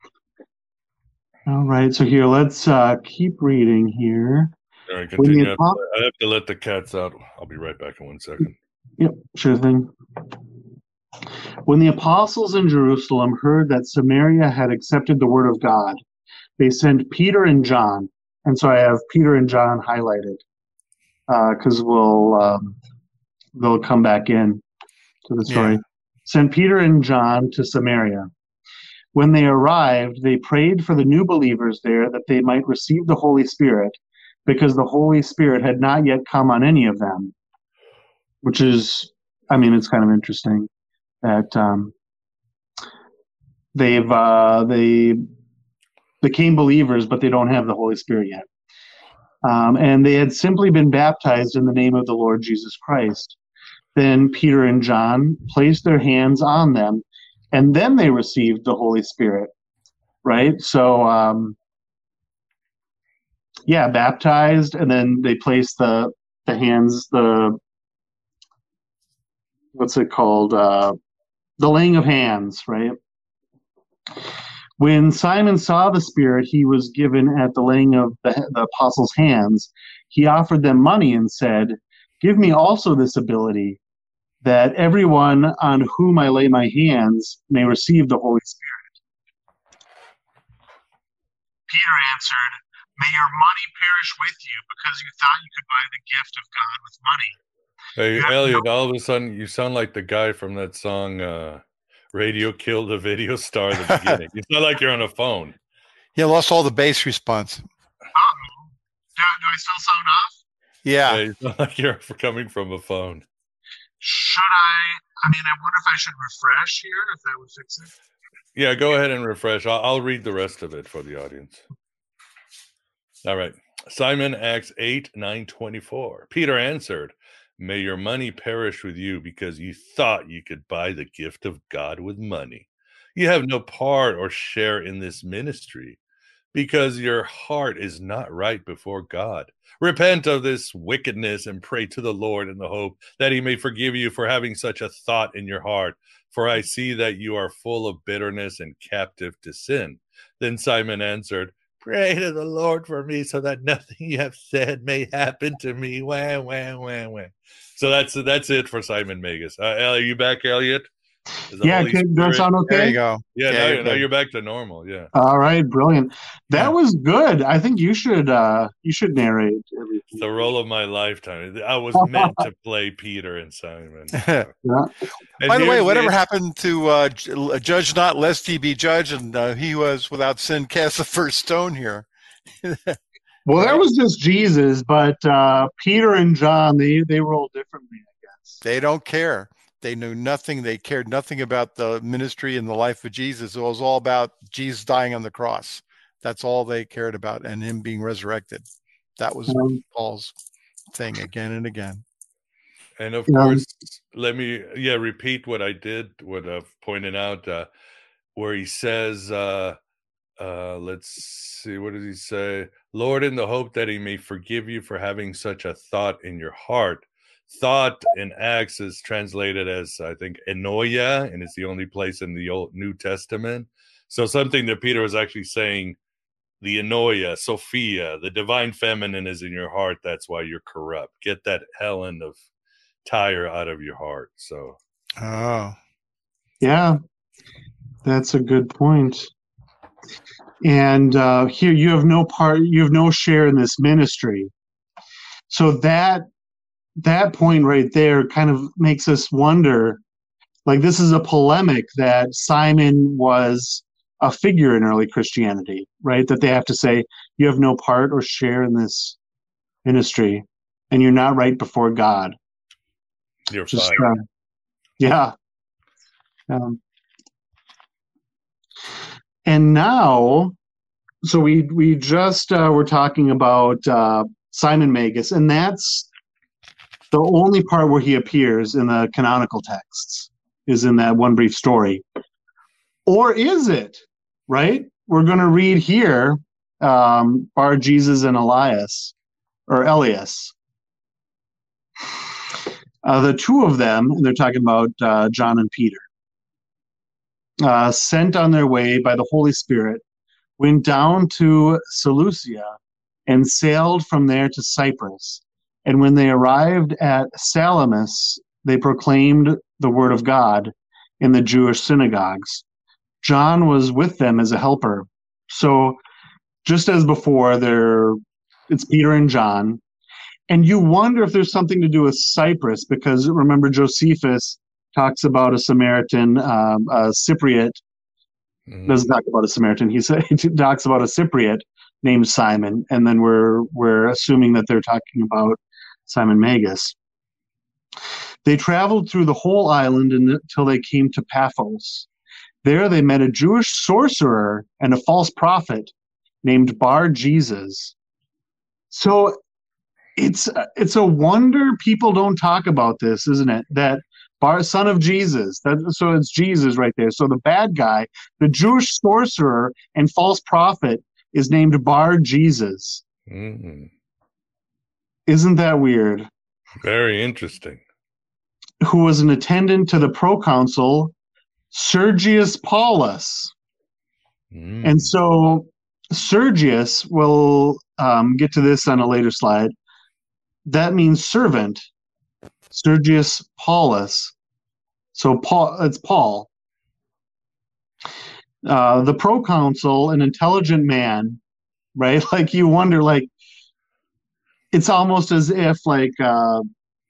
all right. So here, let's uh, keep reading here. All right, When continue. the I have, apo- to, I have to let the cats out. I'll be right back in one second. Yep, sure thing. When the apostles in Jerusalem heard that Samaria had accepted the word of God, they sent Peter and John. And so I have Peter and John highlighted because we'll um, they'll come back in to the story. Yeah. Sent Peter and John to Samaria. When they arrived, they prayed for the new believers there that they might receive the Holy Spirit, because the Holy Spirit had not yet come on any of them. Which is, I mean, it's kind of interesting that um, they've uh, they became believers, but they don't have the Holy Spirit yet. Um, and they had simply been baptized in the name of the Lord Jesus Christ. Then Peter and John placed their hands on them, and then they received the Holy Spirit. Right? So, um, yeah, baptized, and then they placed the the hands, the what's it called? Uh, the laying of hands, right? When Simon saw the Spirit he was given at the laying of the, the apostles' hands, he offered them money and said, "Give me also this ability, that everyone on whom I lay my hands may receive the Holy Spirit." Peter answered, "May your money perish with you, because you thought you could buy the gift of God with money. Hey, Elliot, all of a sudden you sound like the guy from that song, uh, Radio Killed the Video Star at the beginning. You sound like you're on a phone. He lost all the bass response. Uh-oh. Do, do I still sound off? Yeah. Yeah, you sound like you're coming from a phone. Should I? I mean, I wonder if I should refresh here, if that would fix it. Yeah, go ahead and refresh. I'll, I'll read the rest of it for the audience. All right. Simon, Acts eight, nine, twenty-four. Peter answered, "May your money perish with you, because you thought you could buy the gift of God with money. You have no part or share in this ministry, because your heart is not right before God. Repent of this wickedness and pray to the Lord in the hope that he may forgive you for having such a thought in your heart. For I see that you are full of bitterness and captive to sin." Then Simon answered, "Pray to the Lord for me, so that nothing you have said may happen to me." Wah, wah, wah, wah. So that's that's it for Simon Magus. Uh, are you back, Elliot? Is the Yeah, Holy could, does that Spirit- sound okay? There you go. Yeah, Yeah, now, you're you're, now good. you're back to normal. Yeah. All right, brilliant. That Yeah. was good. I think you should uh you should narrate everything. It's the role of my lifetime. I was meant to play Peter and Simon. Yeah. And By the way, here's whatever happened to uh, j- judge not lest he be judged, and uh, he was without sin cast the first stone here. Well, that was just Jesus, but uh Peter and John, they they roll differently, I guess. They don't care. They knew nothing. They cared nothing about the ministry and the life of Jesus. It was all about Jesus dying on the cross. That's all they cared about, and him being resurrected. That was Um, Paul's thing again and again. And of Yeah. course, let me yeah repeat what I did, what I've pointed out, uh, where he says, uh, uh, let's see, what does he say? "Lord, in the hope that he may forgive you for having such a thought in your heart." Thought in Acts is translated as, I think, enoia, and it's the only place in the Old New Testament. So something that Peter was actually saying, the enoia, Sophia, the divine feminine is in your heart. That's why you're corrupt. Get that Helen of Tyre out of your heart. So Oh, Yeah, that's a good point. And uh, here you have no part, you have no share in this ministry. So that that point right there kind of makes us wonder, like this is a polemic that Simon was a figure in early Christianity, right? That they have to say, you have no part or share in this ministry, and you're not right before God. you're Just fired. uh, yeah. Um, and now so we we just uh, were talking about uh, Simon Magus, and that's the only part where he appears in the canonical texts, is in that one brief story. Or is it, right? We're going to read here um, Bar Jesus and Elias, or Elias. Uh, the two of them, and they're talking about uh, John and Peter, uh, sent on their way by the Holy Spirit, went down to Seleucia and sailed from there to Cyprus. And when they arrived at Salamis, they proclaimed the word of God in the Jewish synagogues. John was with them as a helper. So just as before, there it's Peter and John. And you wonder if there's something to do with Cyprus, because remember Josephus talks about a Samaritan, um, a Cypriot, mm-hmm. doesn't talk about a Samaritan, he, say, he talks about a Cypriot named Simon, and then we're we're assuming that they're talking about Simon Magus. They traveled through the whole island until they came to Paphos. There they met a Jewish sorcerer and a false prophet named Bar Jesus. So it's it's a wonder people don't talk about this, isn't it? That Bar, son of Jesus. That, so it's Jesus right there. So the bad guy, the Jewish sorcerer and false prophet, is named Bar Jesus. Mm-hmm. Isn't that weird? Very interesting. Who was an attendant to the proconsul Sergius Paulus. Mm. And so Sergius, we'll um, get to this on a later slide, that means servant. Sergius Paulus. So Paul, it's Paul. Uh, the proconsul, an intelligent man, right? Like you wonder, like, it's almost as if like, uh,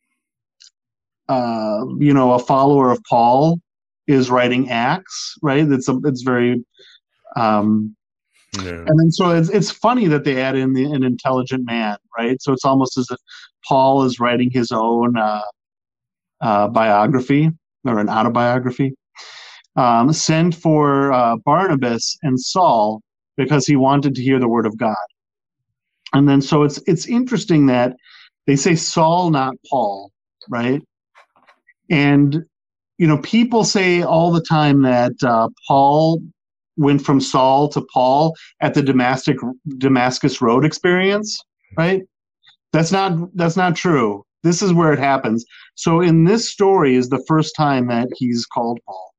uh, you know, a follower of Paul is writing Acts, right? It's a, it's very, um, yeah. And then so it's it's funny that they add in the, an intelligent man, right? So it's almost as if Paul is writing his own uh, uh, biography or an autobiography. Um, sent for uh, Barnabas and Saul because he wanted to hear the word of God. And then so it's it's interesting that they say Saul, not Paul, right? And you know, people say all the time that uh, Paul went from Saul to Paul at the Damascus Damascus Road experience, right? That's not that's not true. This is where it happens. So in this story is the first time that he's called Paul.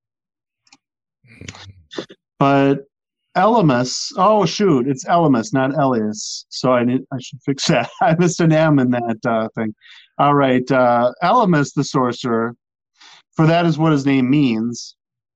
But Elymas, oh shoot, it's Elymas, not Elias. So I need I should fix that. I missed an M in that uh, thing. All right, uh, Elymas the sorcerer, for that is what his name means.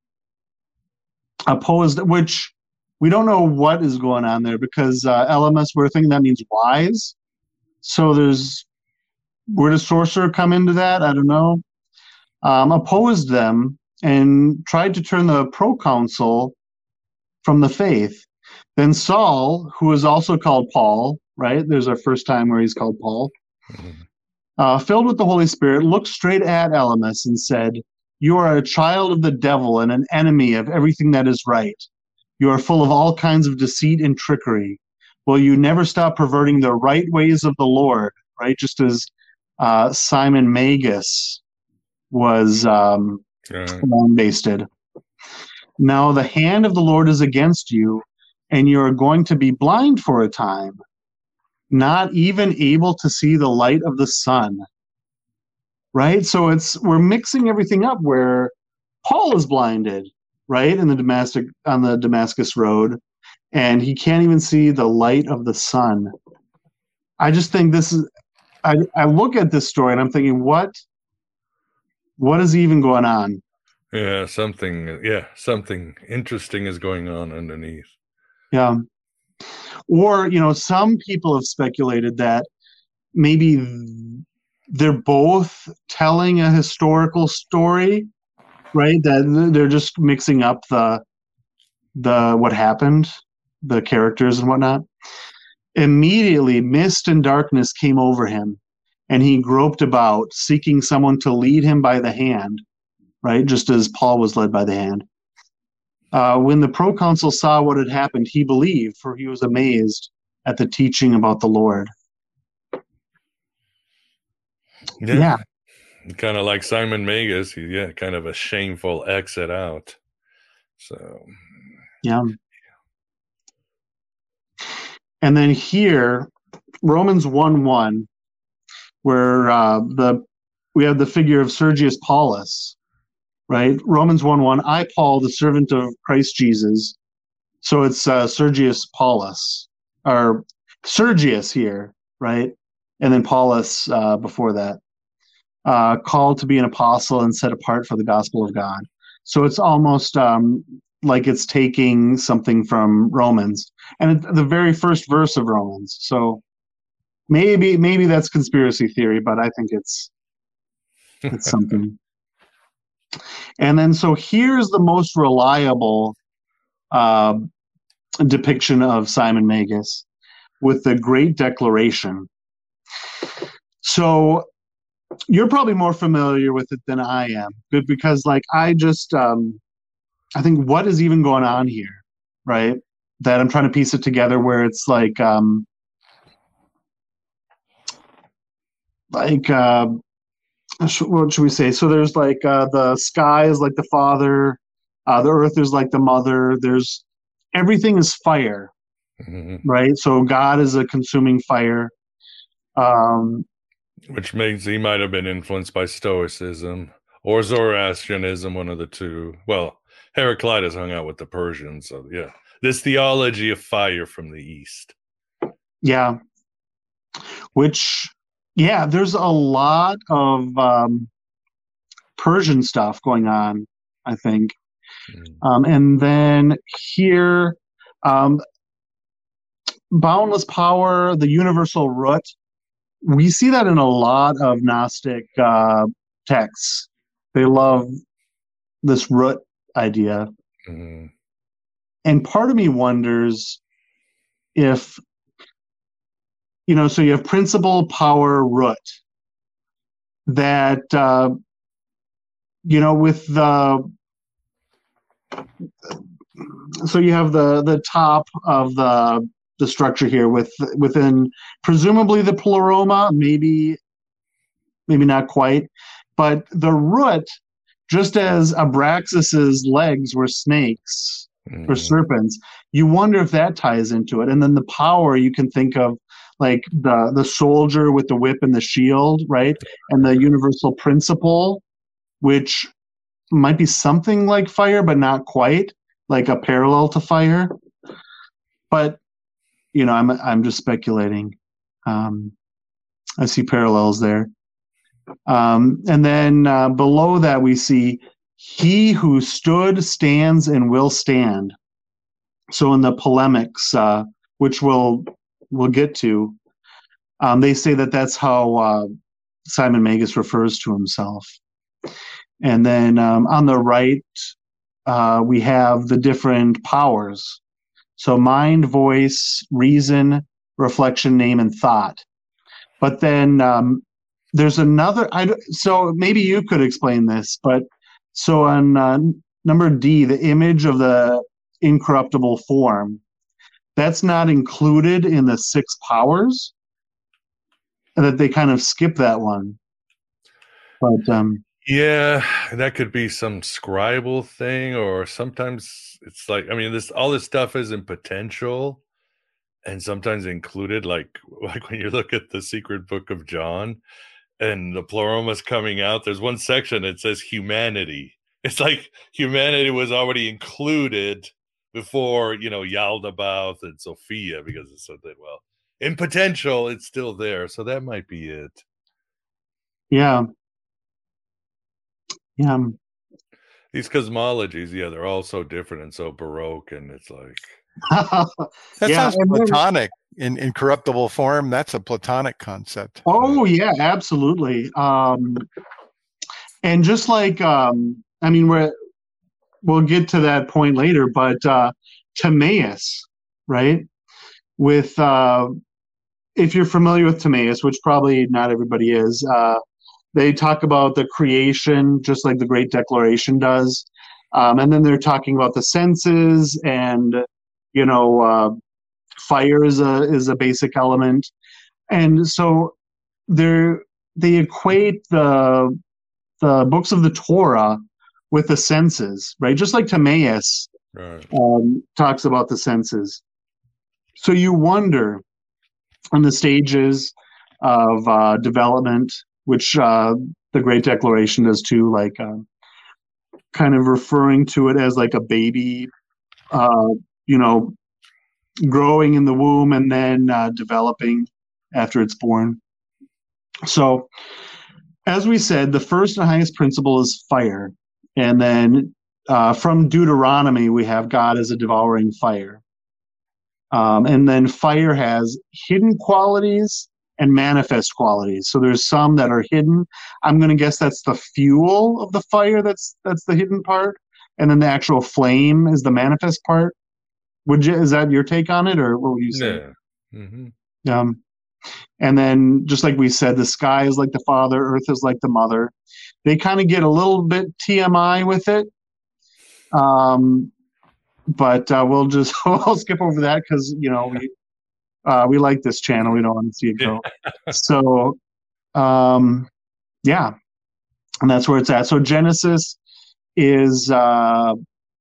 Opposed, which we don't know what is going on there, because uh, Elymas, we're thinking that means wise. So there's, where does sorcerer come into that? I don't know. Um, opposed them and tried to turn the proconsul from the faith. Then Saul, who is also called Paul, right? There's our first time where he's called Paul. Mm-hmm. Uh, filled with the Holy Spirit, looked straight at Elymas and said, "You are a child of the devil and an enemy of everything that is right. You are full of all kinds of deceit and trickery. Will you never stop perverting the right ways of the Lord?" Right? Just as uh, Simon Magus was um, long-basted. "Now the hand of the Lord is against you, and you are going to be blind for a time, not even able to see the light of the sun." Right? So it's we're mixing everything up where Paul is blinded, right, in the Damascus on the Damascus Road, and he can't even see the light of the sun. I just think this is I, I look at this story and I'm thinking, what what is even going on? Yeah, something yeah, something interesting is going on underneath. Yeah. Or, you know, some people have speculated that maybe they're both telling a historical story, right? That they're just mixing up the the what happened, the characters and whatnot. Immediately, mist and darkness came over him, and he groped about, seeking someone to lead him by the hand, right? Just as Paul was led by the hand. Uh, when the proconsul saw what had happened, he believed, for he was amazed at the teaching about the Lord. Yeah. Yeah. Kind of like Simon Magus. He, yeah, kind of a shameful exit out. So. Yeah. And then here, Romans one one, where uh, the we have the figure of Sergius Paulus, right? Romans one one, I, Paul, the servant of Christ Jesus. So it's uh, Sergius Paulus, or Sergius here, right? And then Paulus uh, before that. Uh, called to be an apostle and set apart for the gospel of God. So it's almost um, like it's taking something from Romans, and it's the very first verse of Romans. So maybe maybe that's conspiracy theory, but I think it's it's something. And then so here's the most reliable uh, depiction of Simon Magus with the Great Declaration. So you're probably more familiar with it than I am, but because like I just um, I think what is even going on here, right? That I'm trying to piece it together where it's like um, like uh, what should we say? So there's like uh, the sky is like the father, uh, the earth is like the mother. There's everything is fire, mm-hmm. right? So God is a consuming fire. Um, Which means he might have been influenced by Stoicism or Zoroastrianism, one of the two. Well, Heraclitus hung out with the Persians, so yeah. This theology of fire from the East. Yeah. Which, yeah, there's a lot of um, Persian stuff going on, I think. Mm. Um, and then here, um, boundless power, the universal root. We see that in a lot of Gnostic uh, texts. They love this root idea. Mm-hmm. And part of me wonders if, you know, so you have principle, power, root. That, uh, you know, with the, so you have the, the top of the, the structure here with within presumably the pleroma, maybe maybe not quite, but the root, just as Abraxas's legs were snakes mm-hmm. or serpents, you wonder if that ties into it. And then the power, you can think of like the the soldier with the whip and the shield, right? And the universal principle, which might be something like fire, but not quite, like a parallel to fire. But you know, I'm I'm just speculating. Um, I see parallels there. Um, and then uh, below that we see, he who stood, stands, and will stand. So in the polemics, uh, which we'll we'll get to, um, they say that that's how uh, Simon Magus refers to himself. And then um, on the right, uh, we have the different powers. So mind, voice, reason, reflection, name, and thought. But then um, there's another. I, so maybe you could explain this. But so on uh, number D, the image of the incorruptible form, that's not included in the six powers. That they kind of skip that one. But um, yeah, that could be some scribal thing, or sometimes it's like, I mean, this all this stuff is in potential and sometimes included, like like when you look at the Secret Book of John and the Pleroma's coming out, there's one section that says humanity. It's like humanity was already included before, you know, Yaldabaoth and Sophia, because it's so that, well, in potential, it's still there. So that might be it. Yeah. Yeah. These cosmologies, yeah, they're all so different and so Baroque, and it's like that yeah, sounds Platonic in incorruptible form. That's a Platonic concept. Oh yeah, absolutely. Um, and just like um, I mean, we're we'll get to that point later, but uh, Timaeus, right? With uh, if you're familiar with Timaeus, which probably not everybody is. Uh, They talk about the creation, just like the Great Declaration does. Um, and then they're talking about the senses, and you know, uh, fire is a is a basic element, and so they're they equate the the books of the Torah with the senses, right? Just like Timaeus right. um, talks about the senses. So you wonder on the stages of uh, development, which uh, the Great Declaration does too, like uh, kind of referring to it as like a baby, uh, you know, growing in the womb and then uh, developing after it's born. So, as we said, the first and highest principle is fire. And then uh, from Deuteronomy, we have God as a devouring fire. Um, and then fire has hidden qualities and manifest qualities. So there's some that are hidden. I'm going to guess that's the fuel of the fire that's that's the hidden part. And then the actual flame is the manifest part. Would you, is that your take on it, or what would you say? Yeah. Mm-hmm. Um, and then, just like we said, the sky is like the father, earth is like the mother. They kind of get a little bit T M I with it, um, but uh, we'll just we'll skip over that because you know we uh, we like this channel. We don't want to see it go. So, um, yeah, and that's where it's at. So Genesis is uh,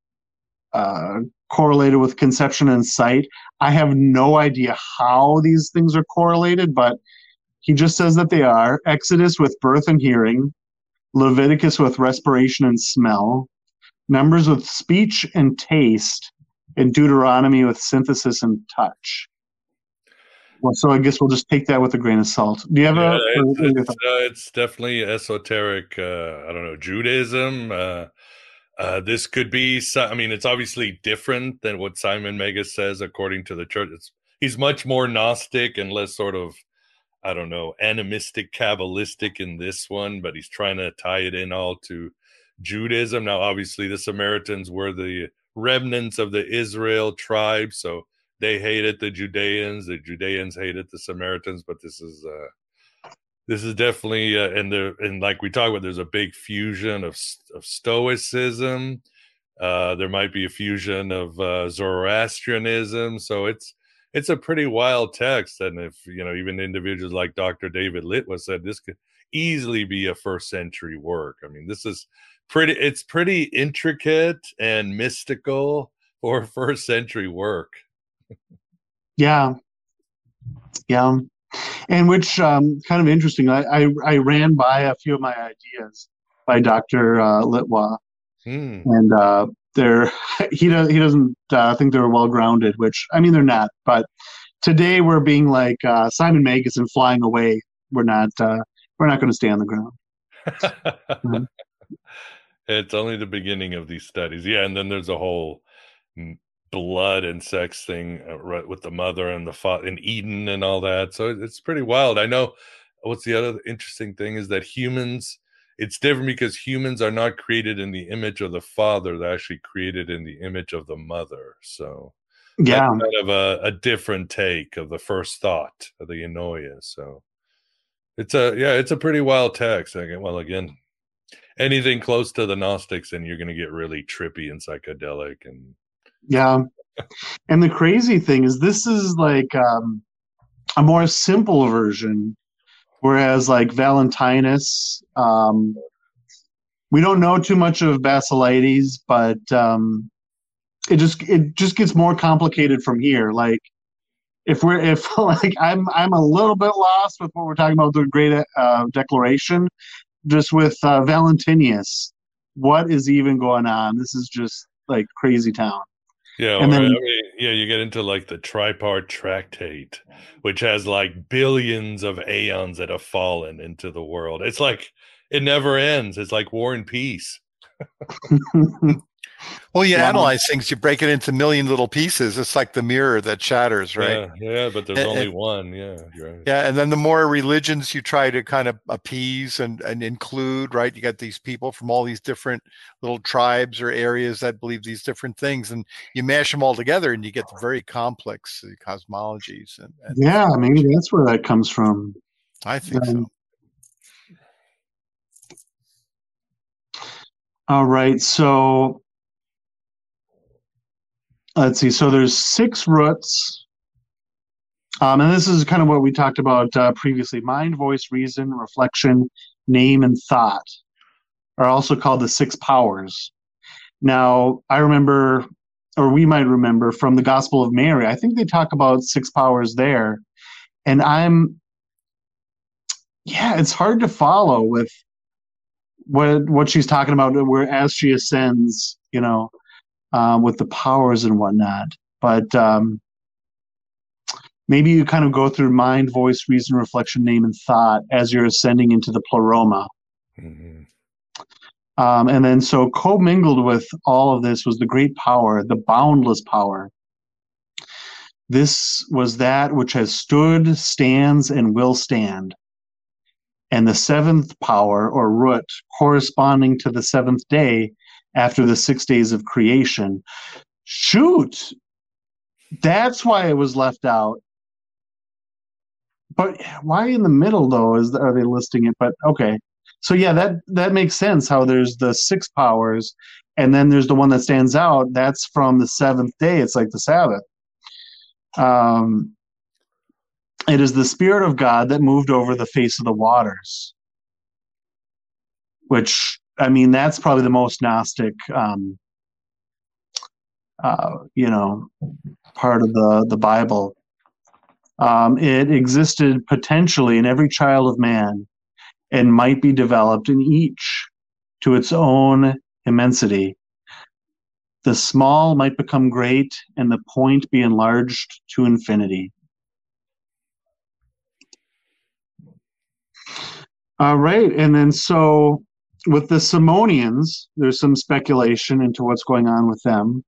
uh, correlated with conception and sight. I have no idea how these things are correlated, but he just says that they are. Exodus with birth and hearing, Leviticus with respiration and smell, Numbers with speech and taste, and Deuteronomy with synthesis and touch. Well, so I guess we'll just take that with a grain of salt. Do you have yeah, a? It's, it's, uh, it's definitely esoteric. Uh, I don't know, Judaism. Uh, Uh, this could be, I mean, it's obviously different than what Simon Magus says, according to the church. It's, he's much more Gnostic and less sort of, I don't know, animistic, Kabbalistic in this one, but he's trying to tie it in all to Judaism. Now, obviously, the Samaritans were the remnants of the Israel tribe, so they hated the Judeans. The Judeans hated the Samaritans, but this is... Uh, This is definitely, uh, and there, and like we talked about, there's a big fusion of of Stoicism. Uh, there might be a fusion of uh, Zoroastrianism. So it's it's a pretty wild text. And if you know, even individuals like Doctor David Litwa said, this could easily be a first century work. I mean, this is pretty. It's pretty intricate and mystical for a first century work. Yeah, yeah. And which um, kind of interesting. I, I I ran by a few of my ideas by Doctor Uh, Litwa, hmm. and uh, they're he does he doesn't uh, think they're well grounded. Which I mean they're not. But today we're being like uh, Simon Magus and flying away. We're not uh, we're not going to stay on the ground. mm-hmm. It's only the beginning of these studies, yeah. And then there's a whole blood and sex thing uh, with the mother and the father in Eden and all that. So it's pretty wild. I know what's the other interesting thing is that humans, it's different because humans are not created in the image of the father. They're actually created in the image of the mother. So yeah, that's kind of a, a different take of the first thought of the Ennoia. So it's a, yeah, it's a pretty wild text. Well, again, anything close to the Gnostics and you're going to get really trippy and psychedelic and yeah. And the crazy thing is this is like um, a more simple version, whereas like Valentinus, um, we don't know too much of Basilides, but um, it just it just gets more complicated from here. Like if we're if like I'm I'm a little bit lost with what we're talking about the Great uh, Declaration, just with uh, Valentinius, what is even going on? This is just like crazy town. Yeah, and or, then, I mean, yeah, you get into like the Tripart Tractate, which has like billions of aeons that have fallen into the world. It's like it never ends. It's like War and Peace. Well, you yeah. analyze things, you break it into a million little pieces. It's like the mirror that shatters, right? Yeah, yeah, but there's and, only and, one. Yeah, you're right. Yeah, and then the more religions you try to kind of appease and, and include, right? You got these people from all these different little tribes or areas that believe these different things, and you mash them all together, and you get the very complex cosmologies. And, and yeah, maybe that's where that comes from. I think um, so. All right, so let's see. So there's six roots. Um, and this is kind of what we talked about uh, previously. Mind, voice, reason, reflection, name, and thought are also called the six powers. Now, I remember, or we might remember from the Gospel of Mary, I think they talk about six powers there. And I'm, yeah, it's hard to follow with what what she's talking about where as she ascends, you know, um, with the powers and whatnot. But um, maybe you kind of go through mind, voice, reason, reflection, name, and thought as you're ascending into the pleroma. Mm-hmm. Um, and then so commingled with all of this was the great power, the boundless power. This was that which has stood, stands, and will stand. And the seventh power, or root, corresponding to the seventh day after the six days of creation. Shoot! That's why it was left out. But why in the middle, though, is are they listing it? But okay. So yeah, that, that makes sense how there's the six powers, and then there's the one that stands out. That's from the seventh day. It's like the Sabbath. Um, it is the Spirit of God that moved over the face of the waters, which, I mean, that's probably the most Gnostic, um, uh, you know, part of the, the Bible. Um, it existed potentially in every child of man and might be developed in each to its own immensity. The small might become great, and the point be enlarged to infinity. All right, and then so with the Simonians, there's some speculation into what's going on with them.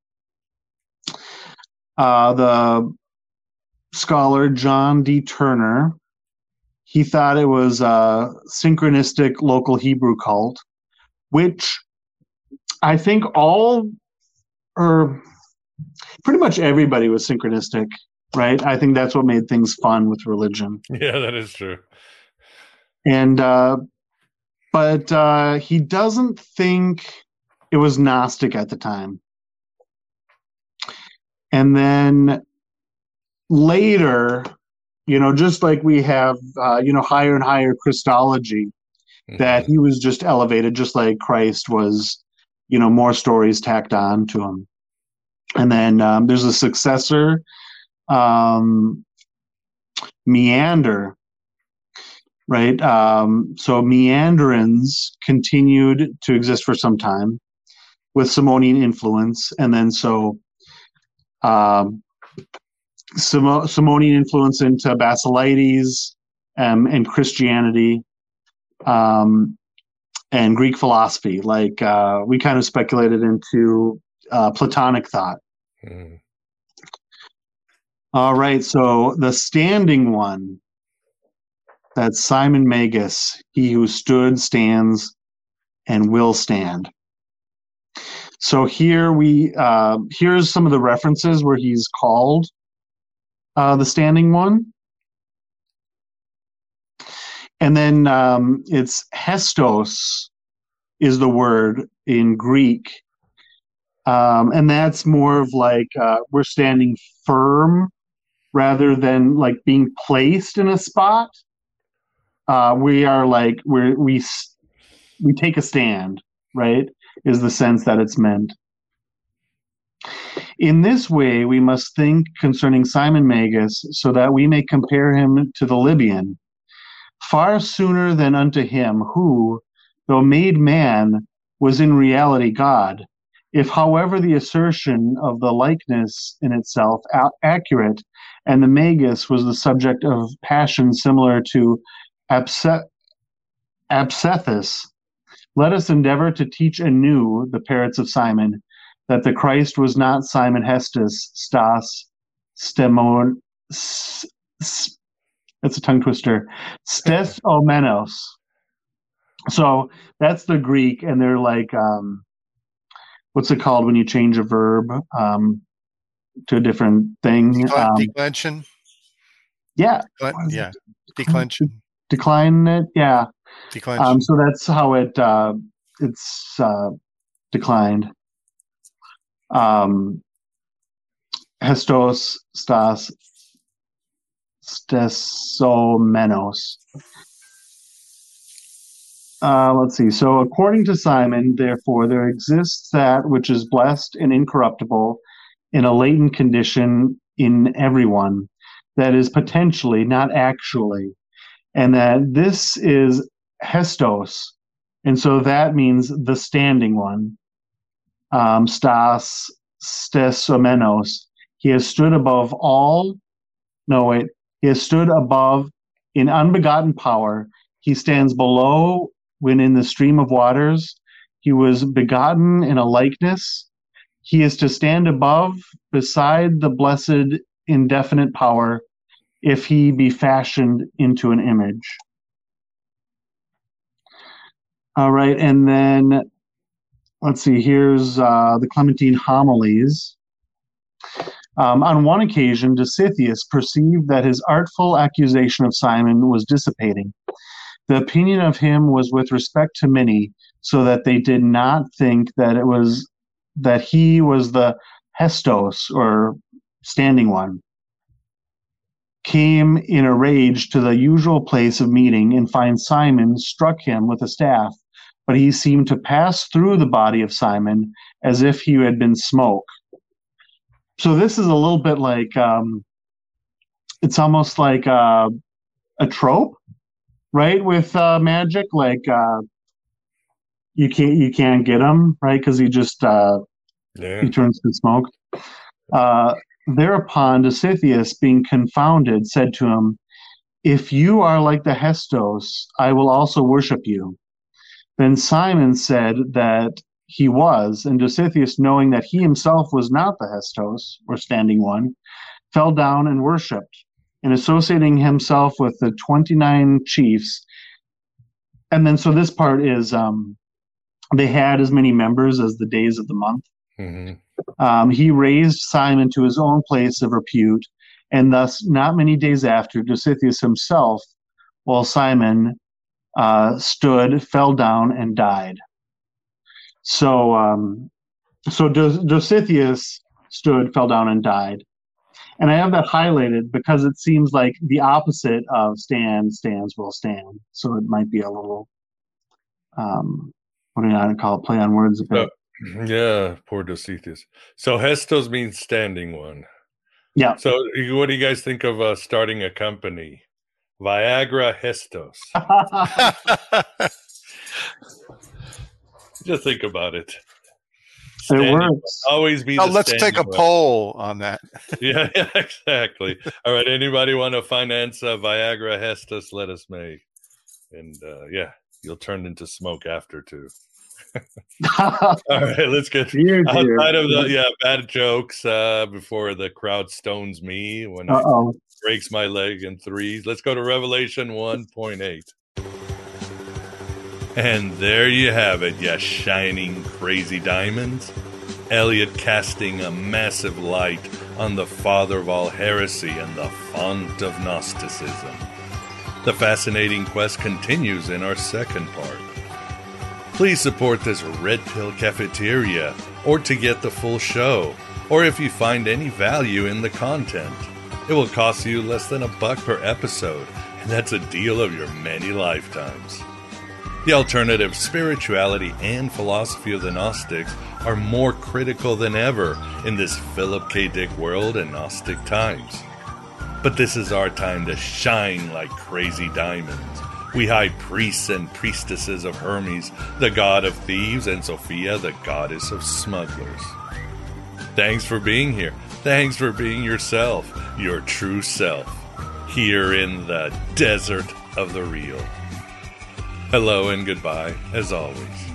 Uh, the scholar John D. Turner, he thought it was a synchronistic local Hebrew cult, which I think all, or pretty much everybody was synchronistic, right? I think that's what made things fun with religion. Yeah, that is true. And, uh, but uh, he doesn't think it was Gnostic at the time. And then later, you know, just like we have, uh, you know, higher and higher Christology, mm-hmm. that he was just elevated, just like Christ was, you know, more stories tacked on to him. And then um, there's a successor, um, Meander, right? Um, so Meanderans continued to exist for some time with Simonian influence. And then so um, Sim- Simonian influence into Basilides um, and Christianity um, and Greek philosophy. Like uh, we kind of speculated into uh, Platonic thought. Mm. All right, so the standing one, that's Simon Magus, he who stood, stands, and will stand. So here we uh, here's some of the references where he's called uh, the standing one. And then um, it's Hestos is the word in Greek. Um, and that's more of like uh, we're standing firm rather than like being placed in a spot. Uh, we are like we're, we we take a stand, right? Is the sense that it's meant. In this way, we must think concerning Simon Magus, so that we may compare him to the Libyan, far sooner than unto him who, though made man, was in reality God. If, however, the assertion of the likeness in itself a- accurate, and the Magus was the subject of passion similar to Abse- Absethus, let us endeavor to teach anew the parents of Simon that the Christ was not Simon Hestus, Stas, Stemon, s, s, that's a tongue twister, Stes Omenos. So that's the Greek, and they're like, um, what's it called when you change a verb um, to a different thing? Um, Declension. Yeah. Yeah. Declension. Decline it. Yeah. Declension. Um, so that's how it uh, it's uh, declined. Um, Hestos, Stas, Stesomenos. Uh, let's see. So according to Simon, therefore, there exists that which is blessed and incorruptible in a latent condition in everyone that is potentially, not actually, and that this is Hestos, and so that means the standing one. Um, Stas, Stesomenos. He has stood above all. No, wait. He has stood above in unbegotten power. He stands below when in the stream of waters. He was begotten in a likeness. He is to stand above, beside the blessed indefinite power, if he be fashioned into an image. All right, and then let's see, here's uh, the Clementine homilies. Um, on one occasion, Dositheus perceived that his artful accusation of Simon was dissipating. The opinion of him was with respect to many, so that they did not think that it was that he was the Hestos, or standing one, came in a rage to the usual place of meeting, and find Simon struck him with a staff, but he seemed to pass through the body of Simon as if he had been smoke. So this is a little bit like, um, it's almost like uh, a trope, right? With uh, magic, like uh, you can't you can't get him, right? Because he just uh, yeah. he turns to smoke. Uh, thereupon Dositheus, being confounded, said to him, "If you are like the Hestos, I will also worship you." Then Simon said that he was, and Dositheus, knowing that he himself was not the Hestos, or standing one, fell down and worshipped, and associating himself with the twenty-nine chiefs. And then, so this part is, um, they had as many members as the days of the month. Mm-hmm. Um, he raised Simon to his own place of repute, and thus, not many days after, Dositheus himself, while Simon uh, stood, fell down and died. So, um, so Dos- Dositheus stood, fell down, and died. And I have that highlighted because it seems like the opposite of stand, stands, will stand. So it might be a little, um, what do I call it, play on words a bit. Uh, yeah, poor Dositheus. So Hestos means standing one. Yeah. So what do you guys think of uh, starting a company? Viagra Hestos. Just think about it. Standing it works. Always be. Oh, the let's take a one. poll on that. yeah, yeah, exactly. All right. Anybody want to finance uh, Viagra Hestos? Let us know. And uh, yeah, you'll turn into smoke after too. All right, let's get dear, outside dear. of the yeah bad jokes uh, before the crowd stones me when Uh-oh. it breaks my leg in threes. Let's go to Revelation one point eight. And there you have it, you shining crazy diamonds. Eliot casting a massive light on the father of all heresy and the font of Gnosticism. The fascinating quest continues in our second part. Please support this Red Pill Cafeteria, or to get the full show, or if you find any value in the content. It will cost you less than a buck per episode, and that's a deal of your many lifetimes. The alternative spirituality and philosophy of the Gnostics are more critical than ever in this Philip K. Dick world and Gnostic times. But this is our time to shine like crazy diamonds. We high priests and priestesses of Hermes, the god of thieves, and Sophia, the goddess of smugglers. Thanks for being here. Thanks for being yourself, your true self, here in the desert of the real. Hello and goodbye, as always.